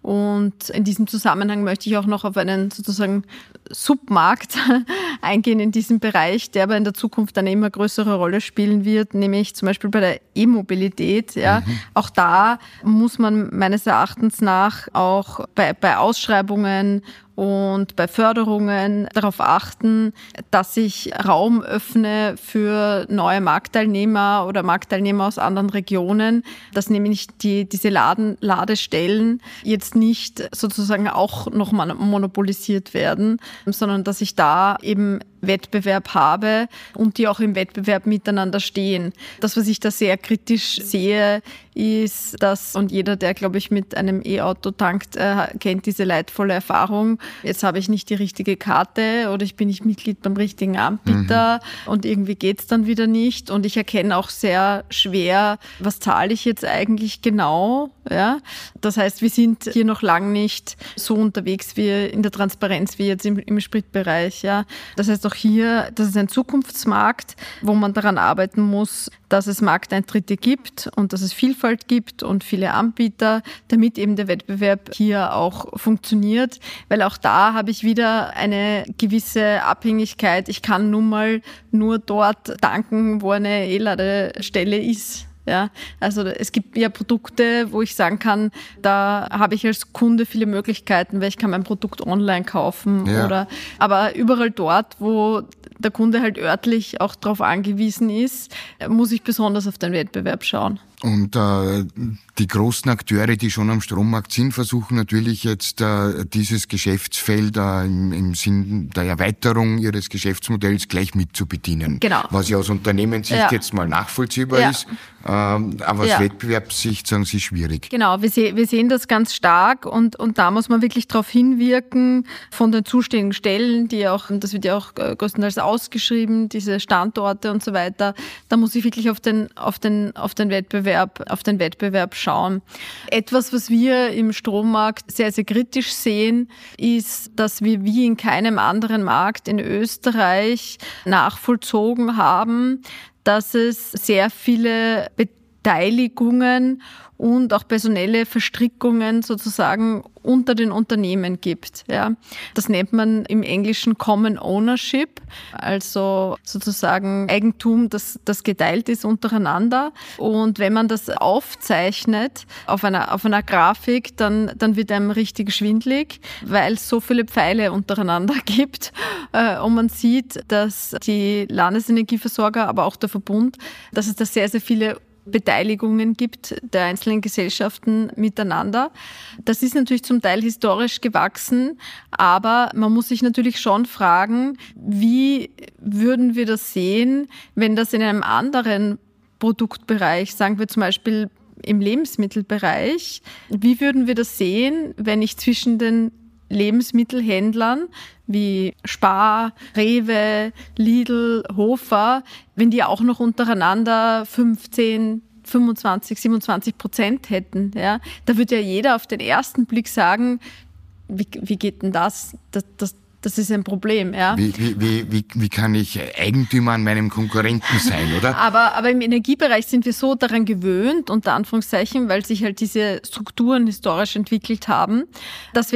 Speaker 1: Und in diesem Zusammenhang möchte ich auch noch auf einen sozusagen Submarkt eingehen in diesem Bereich, der aber in der Zukunft eine immer größere Rolle spielen wird, nämlich zum Beispiel bei der E-Mobilität. Ja. Auch da muss man meines Erachtens nach auch bei Ausschreibungen und bei Förderungen darauf achten, dass ich Raum öffne für neue Marktteilnehmer oder Marktteilnehmer aus anderen Regionen, dass nämlich diese Ladestellen jetzt nicht sozusagen auch noch monopolisiert werden, sondern dass ich da eben Wettbewerb habe und die auch im Wettbewerb miteinander stehen. Das, was ich da sehr kritisch sehe, ist, dass, und jeder, der, glaube ich, mit einem E-Auto tankt, kennt diese leidvolle Erfahrung. Jetzt habe ich nicht die richtige Karte oder ich bin nicht Mitglied beim richtigen Anbieter und irgendwie geht's dann wieder nicht. Und ich erkenne auch sehr schwer, was zahle ich jetzt eigentlich genau. Ja? Das heißt, wir sind hier noch lang nicht so unterwegs wie in der Transparenz wie jetzt im Spritbereich. Ja? Das heißt, auch hier, das ist ein Zukunftsmarkt, wo man daran arbeiten muss, dass es Markteintritte gibt und dass es Vielfalt gibt und viele Anbieter, damit eben der Wettbewerb hier auch funktioniert. Weil auch da habe ich wieder eine gewisse Abhängigkeit. Ich kann nun mal nur dort tanken, wo eine E-Ladestelle ist. Ja, also es gibt ja Produkte, wo ich sagen kann, da habe ich als Kunde viele Möglichkeiten, weil ich kann mein Produkt online kaufen aber überall dort, wo der Kunde halt örtlich auch darauf angewiesen ist, muss ich besonders auf den Wettbewerb schauen.
Speaker 2: Und die großen Akteure, die schon am Strommarkt sind, versuchen natürlich jetzt dieses Geschäftsfeld im Sinn der Erweiterung ihres Geschäftsmodells gleich mit zu bedienen.
Speaker 1: Genau.
Speaker 2: Was ja aus Unternehmenssicht jetzt mal nachvollziehbar ist, aber aus Wettbewerbssicht sagen Sie schwierig.
Speaker 1: Genau, wir sehen das ganz stark und da muss man wirklich darauf hinwirken von den zuständigen Stellen, das wird ja auch größtenteils ausgeschrieben, diese Standorte und so weiter. Da muss ich wirklich auf den Wettbewerb schauen. Etwas, was wir im Strommarkt sehr, sehr kritisch sehen, ist, dass wir wie in keinem anderen Markt in Österreich nachvollzogen haben, dass es sehr viele Beteiligungen und auch personelle Verstrickungen sozusagen unter den Unternehmen gibt. Ja. Das nennt man im Englischen Common Ownership, also sozusagen Eigentum, das geteilt ist untereinander. Und wenn man das aufzeichnet auf einer Grafik, dann wird einem richtig schwindelig, weil es so viele Pfeile untereinander gibt. Und man sieht, dass die Landesenergieversorger, aber auch der Verbund, dass es da sehr, sehr viele Beteiligungen gibt der einzelnen Gesellschaften miteinander. Das ist natürlich zum Teil historisch gewachsen, aber man muss sich natürlich schon fragen, wie würden wir das sehen, wenn das in einem anderen Produktbereich, sagen wir zum Beispiel im Lebensmittelbereich, wie würden wir das sehen, wenn ich zwischen den Lebensmittelhändlern wie Spar, Rewe, Lidl, Hofer, wenn die auch noch untereinander 15, 25, 27% hätten, ja, da würde ja jeder auf den ersten Blick sagen, wie geht denn das? Das ist ein Problem, ja.
Speaker 2: Wie kann ich Eigentümer an meinem Konkurrenten sein, oder?
Speaker 1: Aber im Energiebereich sind wir so daran gewöhnt, unter Anführungszeichen, weil sich halt diese Strukturen historisch entwickelt haben, dass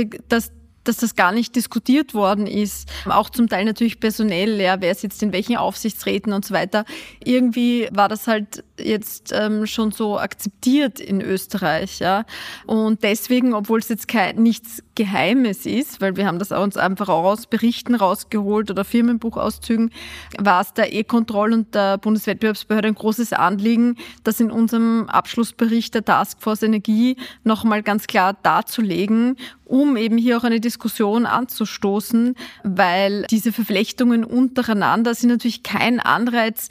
Speaker 1: das gar nicht diskutiert worden ist. Auch zum Teil natürlich personell, ja, wer sitzt in welchen Aufsichtsräten und so weiter. Irgendwie war das halt jetzt schon so akzeptiert in Österreich, ja. Und deswegen, obwohl es jetzt nichts Geheimes ist, weil wir haben das uns einfach auch aus Berichten rausgeholt oder Firmenbuchauszügen, war es der E-Control und der Bundeswettbewerbsbehörde ein großes Anliegen, das in unserem Abschlussbericht der Taskforce Energie nochmal ganz klar darzulegen, um eben hier auch eine Diskussion anzustoßen, weil diese Verflechtungen untereinander sind natürlich kein Anreiz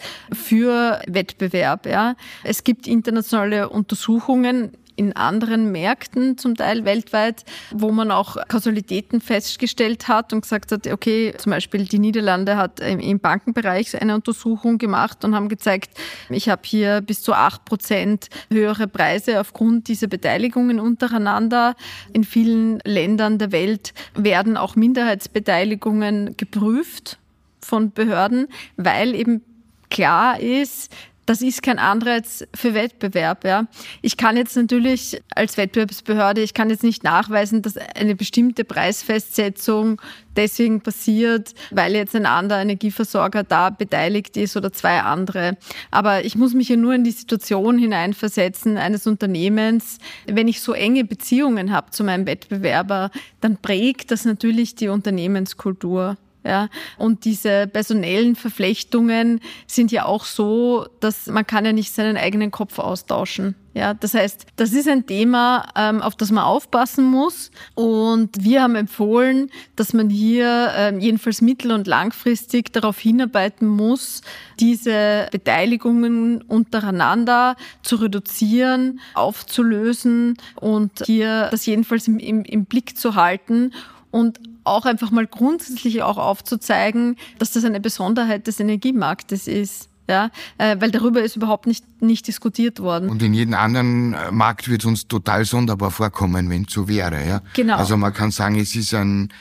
Speaker 1: für Wettbewerb. Ja. Es gibt internationale Untersuchungen in anderen Märkten, zum Teil weltweit, wo man auch Kausalitäten festgestellt hat und gesagt hat, okay, zum Beispiel die Niederlande hat im Bankenbereich eine Untersuchung gemacht und haben gezeigt, ich habe hier bis zu 8% höhere Preise aufgrund dieser Beteiligungen untereinander. In vielen Ländern der Welt werden auch Minderheitsbeteiligungen geprüft von Behörden, weil eben klar ist, das ist kein Anreiz für Wettbewerb. Ja. Ich kann jetzt natürlich als Wettbewerbsbehörde, ich kann jetzt nicht nachweisen, dass eine bestimmte Preisfestsetzung deswegen passiert, weil jetzt ein anderer Energieversorger da beteiligt ist oder zwei andere. Aber ich muss mich ja nur in die Situation hineinversetzen eines Unternehmens. Wenn ich so enge Beziehungen habe zu meinem Wettbewerber, dann prägt das natürlich die Unternehmenskultur. Ja, und diese personellen Verflechtungen sind ja auch so, dass man kann ja nicht seinen eigenen Kopf austauschen. Ja, das heißt, das ist ein Thema, auf das man aufpassen muss. Und wir haben empfohlen, dass man hier jedenfalls mittel- und langfristig darauf hinarbeiten muss, diese Beteiligungen untereinander zu reduzieren, aufzulösen und hier das jedenfalls im Blick zu halten. Und auch einfach mal grundsätzlich auch aufzuzeigen, dass das eine Besonderheit des Energiemarktes ist. Ja, weil darüber ist überhaupt nicht diskutiert worden.
Speaker 2: Und in jedem anderen Markt wird es uns total sonderbar vorkommen, wenn es so wäre. Ja?
Speaker 1: Genau.
Speaker 2: Also man kann sagen, es ist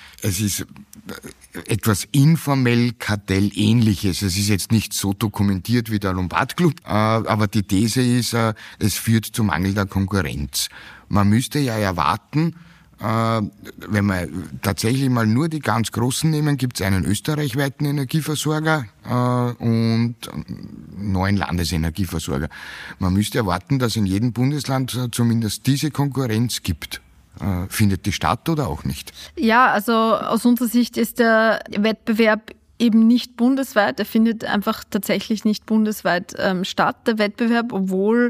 Speaker 2: etwas informell Kartellähnliches. Es ist jetzt nicht so dokumentiert wie der Lombard-Club, aber die These ist, es führt zu mangelnder Konkurrenz. Man müsste ja erwarten, Wenn wir tatsächlich mal nur die ganz Großen nehmen, gibt es einen österreichweiten Energieversorger und 9 Landesenergieversorger. Man müsste erwarten, dass in jedem Bundesland zumindest diese Konkurrenz gibt. Findet die statt oder auch nicht?
Speaker 1: Ja, also aus unserer Sicht ist der Wettbewerb eben nicht bundesweit. Er findet einfach tatsächlich nicht bundesweit statt, der Wettbewerb, obwohl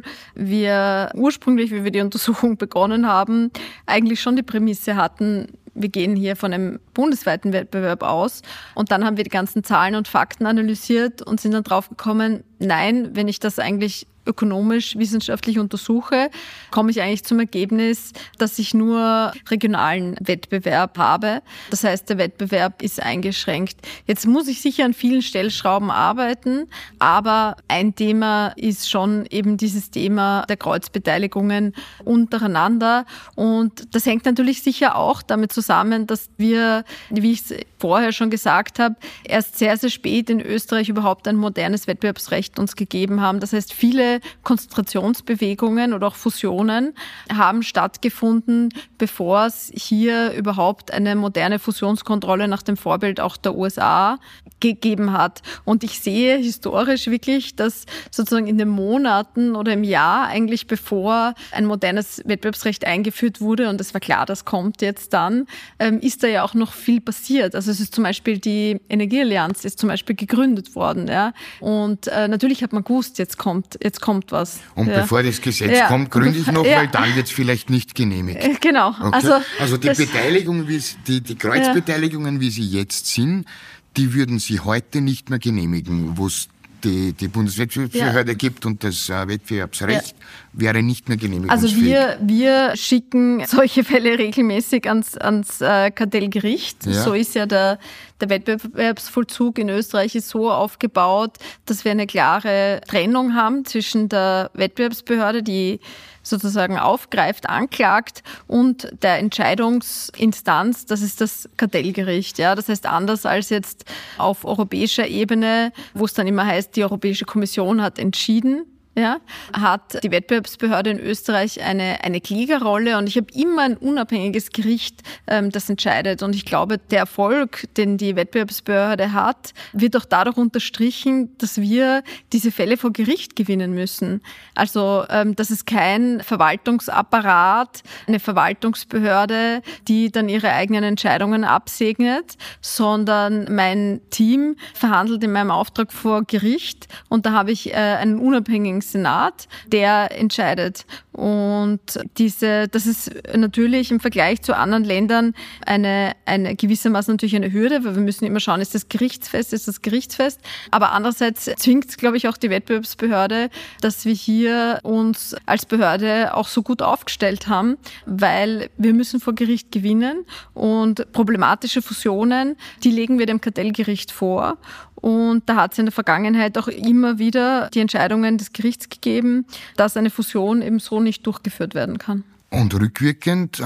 Speaker 1: wir ursprünglich, wie wir die Untersuchung begonnen haben, eigentlich schon die Prämisse hatten, wir gehen hier von einem bundesweiten Wettbewerb aus. Und dann haben wir die ganzen Zahlen und Fakten analysiert und sind dann draufgekommen, nein, wenn ich das eigentlich ökonomisch, wissenschaftlich untersuche, komme ich eigentlich zum Ergebnis, dass ich nur regionalen Wettbewerb habe. Das heißt, der Wettbewerb ist eingeschränkt. Jetzt muss ich sicher an vielen Stellschrauben arbeiten, aber ein Thema ist schon eben dieses Thema der Kreuzbeteiligungen untereinander. Und das hängt natürlich sicher auch damit zusammen, dass wir, wie ich es vorher schon gesagt habe, erst sehr, sehr spät in Österreich überhaupt ein modernes Wettbewerbsrecht uns gegeben haben. Das heißt, viele Konzentrationsbewegungen oder auch Fusionen haben stattgefunden, bevor es hier überhaupt eine moderne Fusionskontrolle nach dem Vorbild auch der USA gegeben hat. Und ich sehe historisch wirklich, dass sozusagen in den Monaten oder im Jahr eigentlich bevor ein modernes Wettbewerbsrecht eingeführt wurde, und es war klar, das kommt jetzt dann, ist da ja auch noch viel passiert. Also es ist zum Beispiel die Energieallianz ist zum Beispiel gegründet worden. Ja? Und natürlich hat man gewusst, jetzt kommt was.
Speaker 2: Und
Speaker 1: ja.
Speaker 2: Bevor das Gesetz kommt, gründe ich noch, weil dann wird es vielleicht nicht genehmigt.
Speaker 1: Genau.
Speaker 2: Okay. Also die Beteiligung, die Kreuzbeteiligungen, wie sie jetzt sind, die würden Sie heute nicht mehr genehmigen, wo es die Bundeswettbewerbsbehörde gibt und das Wettbewerbsrecht wäre nicht mehr genehmigungsfähig.
Speaker 1: Also wir schicken solche Fälle regelmäßig ans Kartellgericht. Ja. So ist ja der Wettbewerbsvollzug in Österreich ist so aufgebaut, dass wir eine klare Trennung haben zwischen der Wettbewerbsbehörde, die sozusagen aufgreift, anklagt, und der Entscheidungsinstanz, das ist das Kartellgericht. Ja, das heißt, anders als jetzt auf europäischer Ebene, wo es dann immer heißt, die Europäische Kommission hat entschieden, ja, hat die Wettbewerbsbehörde in Österreich eine Klägerrolle, und ich habe immer ein unabhängiges Gericht, das entscheidet. Und ich glaube, der Erfolg, den die Wettbewerbsbehörde hat, wird auch dadurch unterstrichen, dass wir diese Fälle vor Gericht gewinnen müssen. Also das ist kein Verwaltungsapparat, eine Verwaltungsbehörde, die dann ihre eigenen Entscheidungen absegnet, sondern mein Team verhandelt in meinem Auftrag vor Gericht, und da habe ich einen unabhängigen Senat, der entscheidet. Und das ist natürlich im Vergleich zu anderen Ländern eine gewissermaßen natürlich eine Hürde, weil wir müssen immer schauen, ist das gerichtsfest? Aber andererseits zwingt es, glaube ich, auch die Wettbewerbsbehörde, dass wir hier uns als Behörde auch so gut aufgestellt haben, weil wir müssen vor Gericht gewinnen, und problematische Fusionen, die legen wir dem Kartellgericht vor. Und da hat es in der Vergangenheit auch immer wieder die Entscheidungen des Gerichts gegeben, dass eine Fusion eben so nicht durchgeführt werden kann.
Speaker 2: Und rückwirkend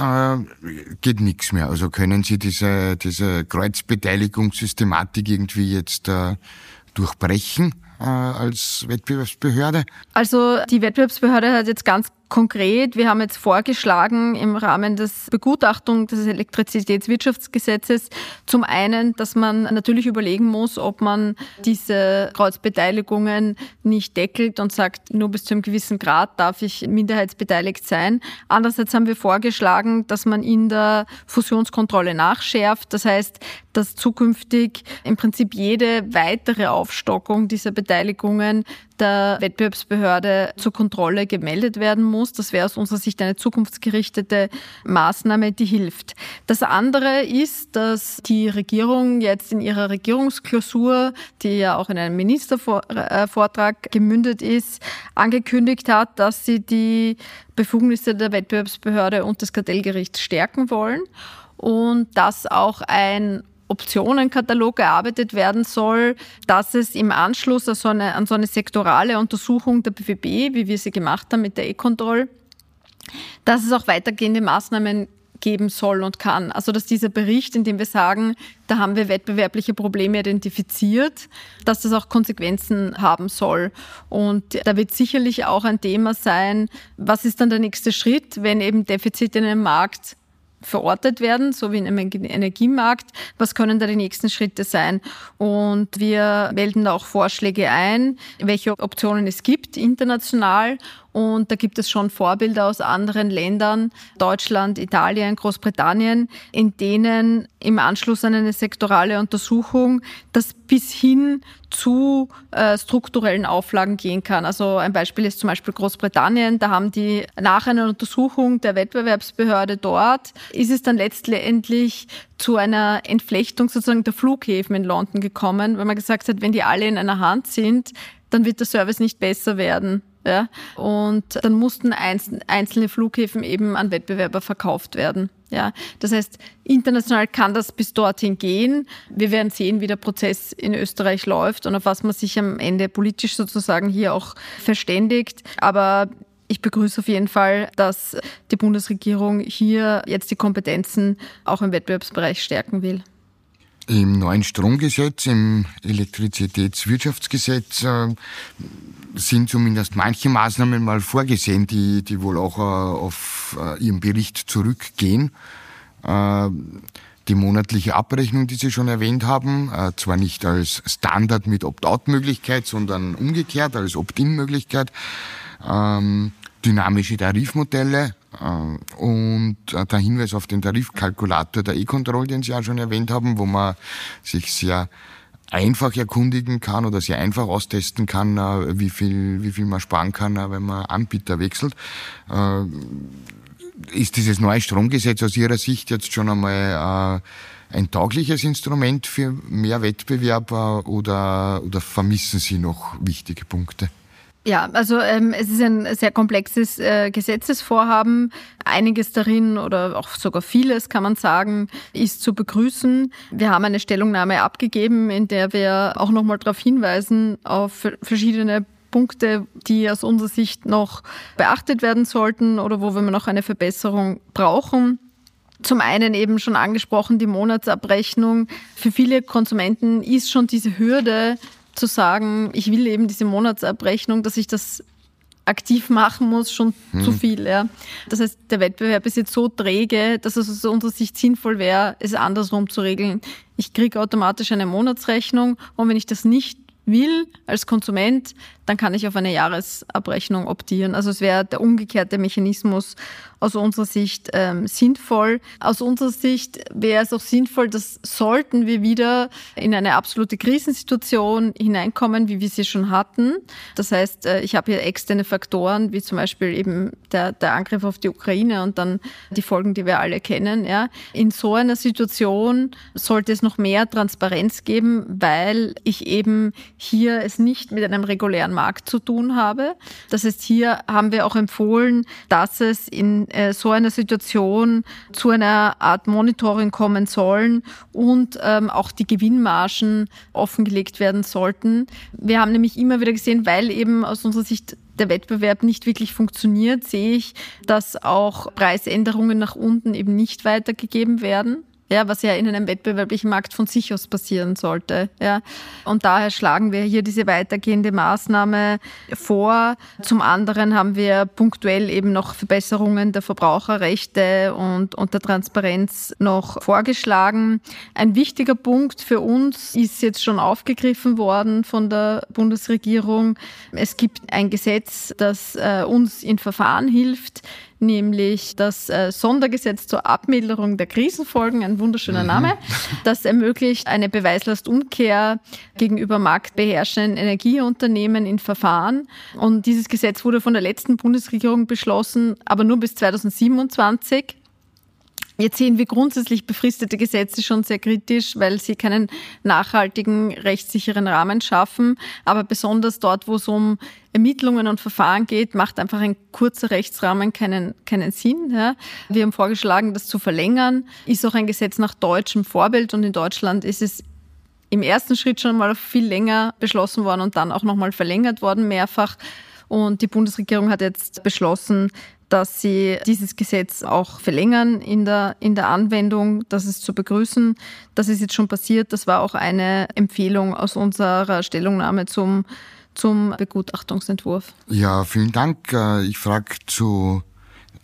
Speaker 2: geht nichts mehr. Also können Sie diese Kreuzbeteiligungssystematik irgendwie jetzt durchbrechen als Wettbewerbsbehörde?
Speaker 1: Also die Wettbewerbsbehörde hat jetzt ganz konkret, wir haben jetzt vorgeschlagen im Rahmen des Begutachtung des Elektrizitätswirtschaftsgesetzes zum einen, dass man natürlich überlegen muss, ob man diese Kreuzbeteiligungen nicht deckelt und sagt, nur bis zu einem gewissen Grad darf ich minderheitsbeteiligt sein. Andererseits haben wir vorgeschlagen, dass man in der Fusionskontrolle nachschärft. Das heißt, dass zukünftig im Prinzip jede weitere Aufstockung dieser Beteiligungen der Wettbewerbsbehörde zur Kontrolle gemeldet werden muss. Das wäre aus unserer Sicht eine zukunftsgerichtete Maßnahme, die hilft. Das andere ist, dass die Regierung jetzt in ihrer Regierungsklausur, die ja auch in einem Ministervortrag gemündet ist, angekündigt hat, dass sie die Befugnisse der Wettbewerbsbehörde und des Kartellgerichts stärken wollen, und dass auch ein Optionenkatalog erarbeitet werden soll, dass es im Anschluss an so eine sektorale Untersuchung der BWB, wie wir sie gemacht haben mit der E-Control, dass es auch weitergehende Maßnahmen geben soll und kann. Also dass dieser Bericht, in dem wir sagen, da haben wir wettbewerbliche Probleme identifiziert, dass das auch Konsequenzen haben soll. Und da wird sicherlich auch ein Thema sein, was ist dann der nächste Schritt, wenn eben Defizite in einem Markt verortet werden, so wie in einem Energiemarkt. Was können da die nächsten Schritte sein? Und wir melden da auch Vorschläge ein, welche Optionen es gibt international. Und da gibt es schon Vorbilder aus anderen Ländern, Deutschland, Italien, Großbritannien, in denen im Anschluss an eine sektorale Untersuchung das bis hin zu strukturellen Auflagen gehen kann. Also ein Beispiel ist zum Beispiel Großbritannien. Da haben die nach einer Untersuchung der Wettbewerbsbehörde dort, ist es dann letztendlich zu einer Entflechtung sozusagen der Flughäfen in London gekommen, weil man gesagt hat, wenn die alle in einer Hand sind, dann wird der Service nicht besser werden. Ja? Und dann mussten einzelne Flughäfen eben an Wettbewerber verkauft werden. Ja? Das heißt, international kann das bis dorthin gehen. Wir werden sehen, wie der Prozess in Österreich läuft und auf was man sich am Ende politisch sozusagen hier auch verständigt. Aber ich begrüße auf jeden Fall, dass die Bundesregierung hier jetzt die Kompetenzen auch im Wettbewerbsbereich stärken will.
Speaker 2: Im neuen Stromgesetz, im Elektrizitätswirtschaftsgesetz sind zumindest manche Maßnahmen mal vorgesehen, die wohl auch auf Ihren Bericht zurückgehen. Die monatliche Abrechnung, die Sie schon erwähnt haben, zwar nicht als Standard mit Opt-out-Möglichkeit, sondern umgekehrt als Opt-in-Möglichkeit. Dynamische Tarifmodelle und der Hinweis auf den Tarifkalkulator der E-Control, den Sie auch schon erwähnt haben, wo man sich sehr einfach erkundigen kann oder sehr einfach austesten kann, wie viel man sparen kann, wenn man Anbieter wechselt. Ist dieses neue Stromgesetz aus Ihrer Sicht jetzt schon einmal ein taugliches Instrument für mehr Wettbewerb oder vermissen Sie noch wichtige Punkte?
Speaker 1: Ja, also es ist ein sehr komplexes Gesetzesvorhaben. Einiges darin oder auch sogar vieles, kann man sagen, ist zu begrüßen. Wir haben eine Stellungnahme abgegeben, in der wir auch nochmal darauf hinweisen, auf verschiedene Punkte, die aus unserer Sicht noch beachtet werden sollten oder wo wir noch eine Verbesserung brauchen. Zum einen eben schon angesprochen, die Monatsabrechnung. Für viele Konsumenten ist schon diese Hürde, zu sagen, ich will eben diese Monatsabrechnung, dass ich das aktiv machen muss, schon zu viel. Ja. Das heißt, der Wettbewerb ist jetzt so träge, dass es aus unserer Sicht sinnvoll wäre, es andersrum zu regeln. Ich kriege automatisch eine Monatsrechnung und wenn ich das nicht will als Konsument, dann kann ich auf eine Jahresabrechnung optieren. Also es wäre der umgekehrte Mechanismus aus unserer Sicht sinnvoll. Aus unserer Sicht wäre es auch sinnvoll, dass sollten wir wieder in eine absolute Krisensituation hineinkommen, wie wir sie schon hatten. Das heißt, ich habe hier externe Faktoren, wie zum Beispiel eben der Angriff auf die Ukraine und dann die Folgen, die wir alle kennen. Ja. In so einer Situation sollte es noch mehr Transparenz geben, weil ich eben hier es nicht mit einem regulären Markt zu tun habe. Das heißt, hier haben wir auch empfohlen, dass es in so einer Situation zu einer Art Monitoring kommen sollen und auch die Gewinnmargen offengelegt werden sollten. Wir haben nämlich immer wieder gesehen, weil eben aus unserer Sicht der Wettbewerb nicht wirklich funktioniert, sehe ich, dass auch Preisänderungen nach unten eben nicht weitergegeben werden. Ja, was ja in einem wettbewerblichen Markt von sich aus passieren sollte. Ja. Und daher schlagen wir hier diese weitergehende Maßnahme vor. Zum anderen haben wir punktuell eben noch Verbesserungen der Verbraucherrechte und der Transparenz noch vorgeschlagen. Ein wichtiger Punkt für uns ist jetzt schon aufgegriffen worden von der Bundesregierung. Es gibt ein Gesetz, das uns in Verfahren hilft, nämlich das Sondergesetz zur Abmilderung der Krisenfolgen, ein wunderschöner Name, das ermöglicht eine Beweislastumkehr gegenüber marktbeherrschenden Energieunternehmen in Verfahren. Und dieses Gesetz wurde von der letzten Bundesregierung beschlossen, aber nur bis 2027. Jetzt sehen wir grundsätzlich befristete Gesetze schon sehr kritisch, weil sie keinen nachhaltigen, rechtssicheren Rahmen schaffen. Aber besonders dort, wo es um Ermittlungen und Verfahren geht, macht einfach ein kurzer Rechtsrahmen keinen Sinn. Ja. Wir haben vorgeschlagen, das zu verlängern. Ist auch ein Gesetz nach deutschem Vorbild und in Deutschland ist es im ersten Schritt schon mal viel länger beschlossen worden und dann auch nochmal verlängert worden, mehrfach. Und die Bundesregierung hat jetzt beschlossen, dass sie dieses Gesetz auch verlängern in der Anwendung. Das ist zu begrüßen. Das ist jetzt schon passiert. Das war auch eine Empfehlung aus unserer Stellungnahme zum Begutachtungsentwurf.
Speaker 2: Ja, vielen Dank. Ich frage zu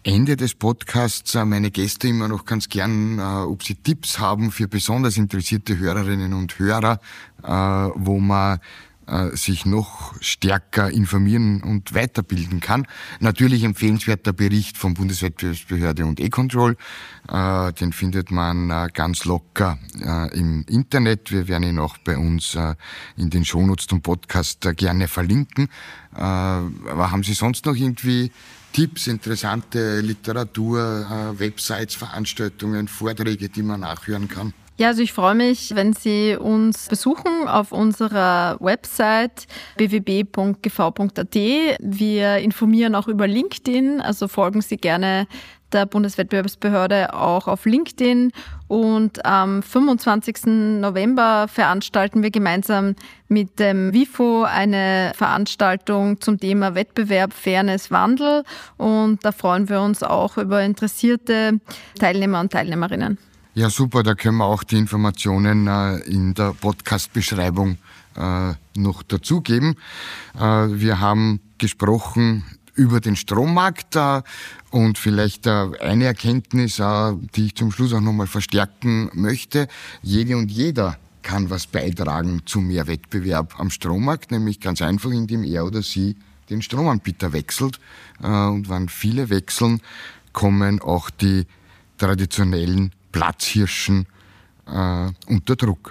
Speaker 2: Ende des Podcasts meine Gäste immer noch ganz gern, ob sie Tipps haben für besonders interessierte Hörerinnen und Hörer, wo man sich noch stärker informieren und weiterbilden kann. Natürlich empfehlenswerter Bericht vom Bundeswettbewerbsbehörde und E-Control. Den findet man ganz locker im Internet. Wir werden ihn auch bei uns in den Shownotes zum Podcast gerne verlinken. Aber haben Sie sonst noch irgendwie Tipps, interessante Literatur, Websites, Veranstaltungen, Vorträge, die man nachhören kann?
Speaker 1: Ja, also ich freue mich, wenn Sie uns besuchen auf unserer Website www.gv.at. Wir informieren auch über LinkedIn, also folgen Sie gerne der Bundeswettbewerbsbehörde auch auf LinkedIn. Und am 25. November veranstalten wir gemeinsam mit dem WIFO eine Veranstaltung zum Thema Wettbewerb, Fairness, Wandel. Und da freuen wir uns auch über interessierte Teilnehmer und Teilnehmerinnen.
Speaker 2: Ja, super, da können wir auch die Informationen in der Podcast-Beschreibung noch dazugeben. Wir haben gesprochen über den Strommarkt und vielleicht eine Erkenntnis, die ich zum Schluss auch nochmal verstärken möchte. Jede und jeder kann was beitragen zu mehr Wettbewerb am Strommarkt, nämlich ganz einfach, indem er oder sie den Stromanbieter wechselt. Und wenn viele wechseln, kommen auch die traditionellen Platzhirschen unter Druck.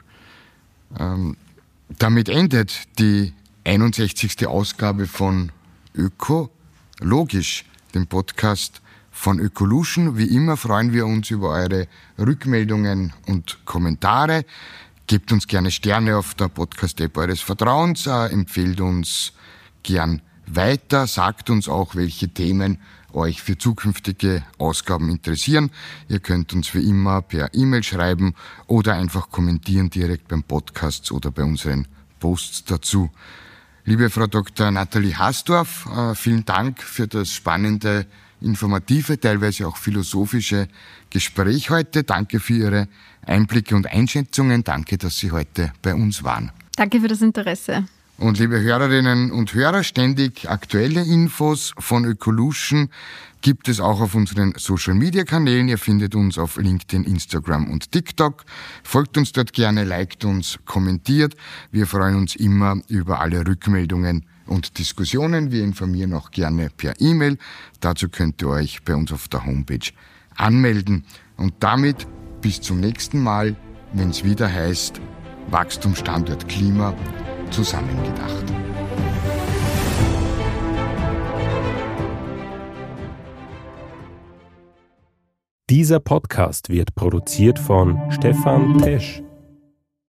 Speaker 2: Damit endet die 61. Ausgabe von Ökologisch, dem Podcast von Ökolution. Wie immer freuen wir uns über eure Rückmeldungen und Kommentare. Gebt uns gerne Sterne auf der Podcast-App eures Vertrauens, empfehlt uns gern weiter, sagt uns auch, welche Themen euch für zukünftige Ausgaben interessieren. Ihr könnt uns wie immer per E-Mail schreiben oder einfach kommentieren direkt beim Podcast oder bei unseren Posts dazu. Liebe Frau Dr. Nathalie Hasdorf, vielen Dank für das spannende, informative, teilweise auch philosophische Gespräch heute. Danke für Ihre Einblicke und Einschätzungen. Danke, dass Sie heute bei uns waren.
Speaker 1: Danke für das Interesse.
Speaker 2: Und liebe Hörerinnen und Hörer, ständig aktuelle Infos von Ökolution gibt es auch auf unseren Social-Media-Kanälen. Ihr findet uns auf LinkedIn, Instagram und TikTok. Folgt uns dort gerne, liked uns, kommentiert. Wir freuen uns immer über alle Rückmeldungen und Diskussionen. Wir informieren auch gerne per E-Mail. Dazu könnt ihr euch bei uns auf der Homepage anmelden. Und damit bis zum nächsten Mal, wenn es wieder heißt Wachstum, Standort, Klima, zusammengedacht.
Speaker 3: Dieser Podcast wird produziert von Stefan Tesch.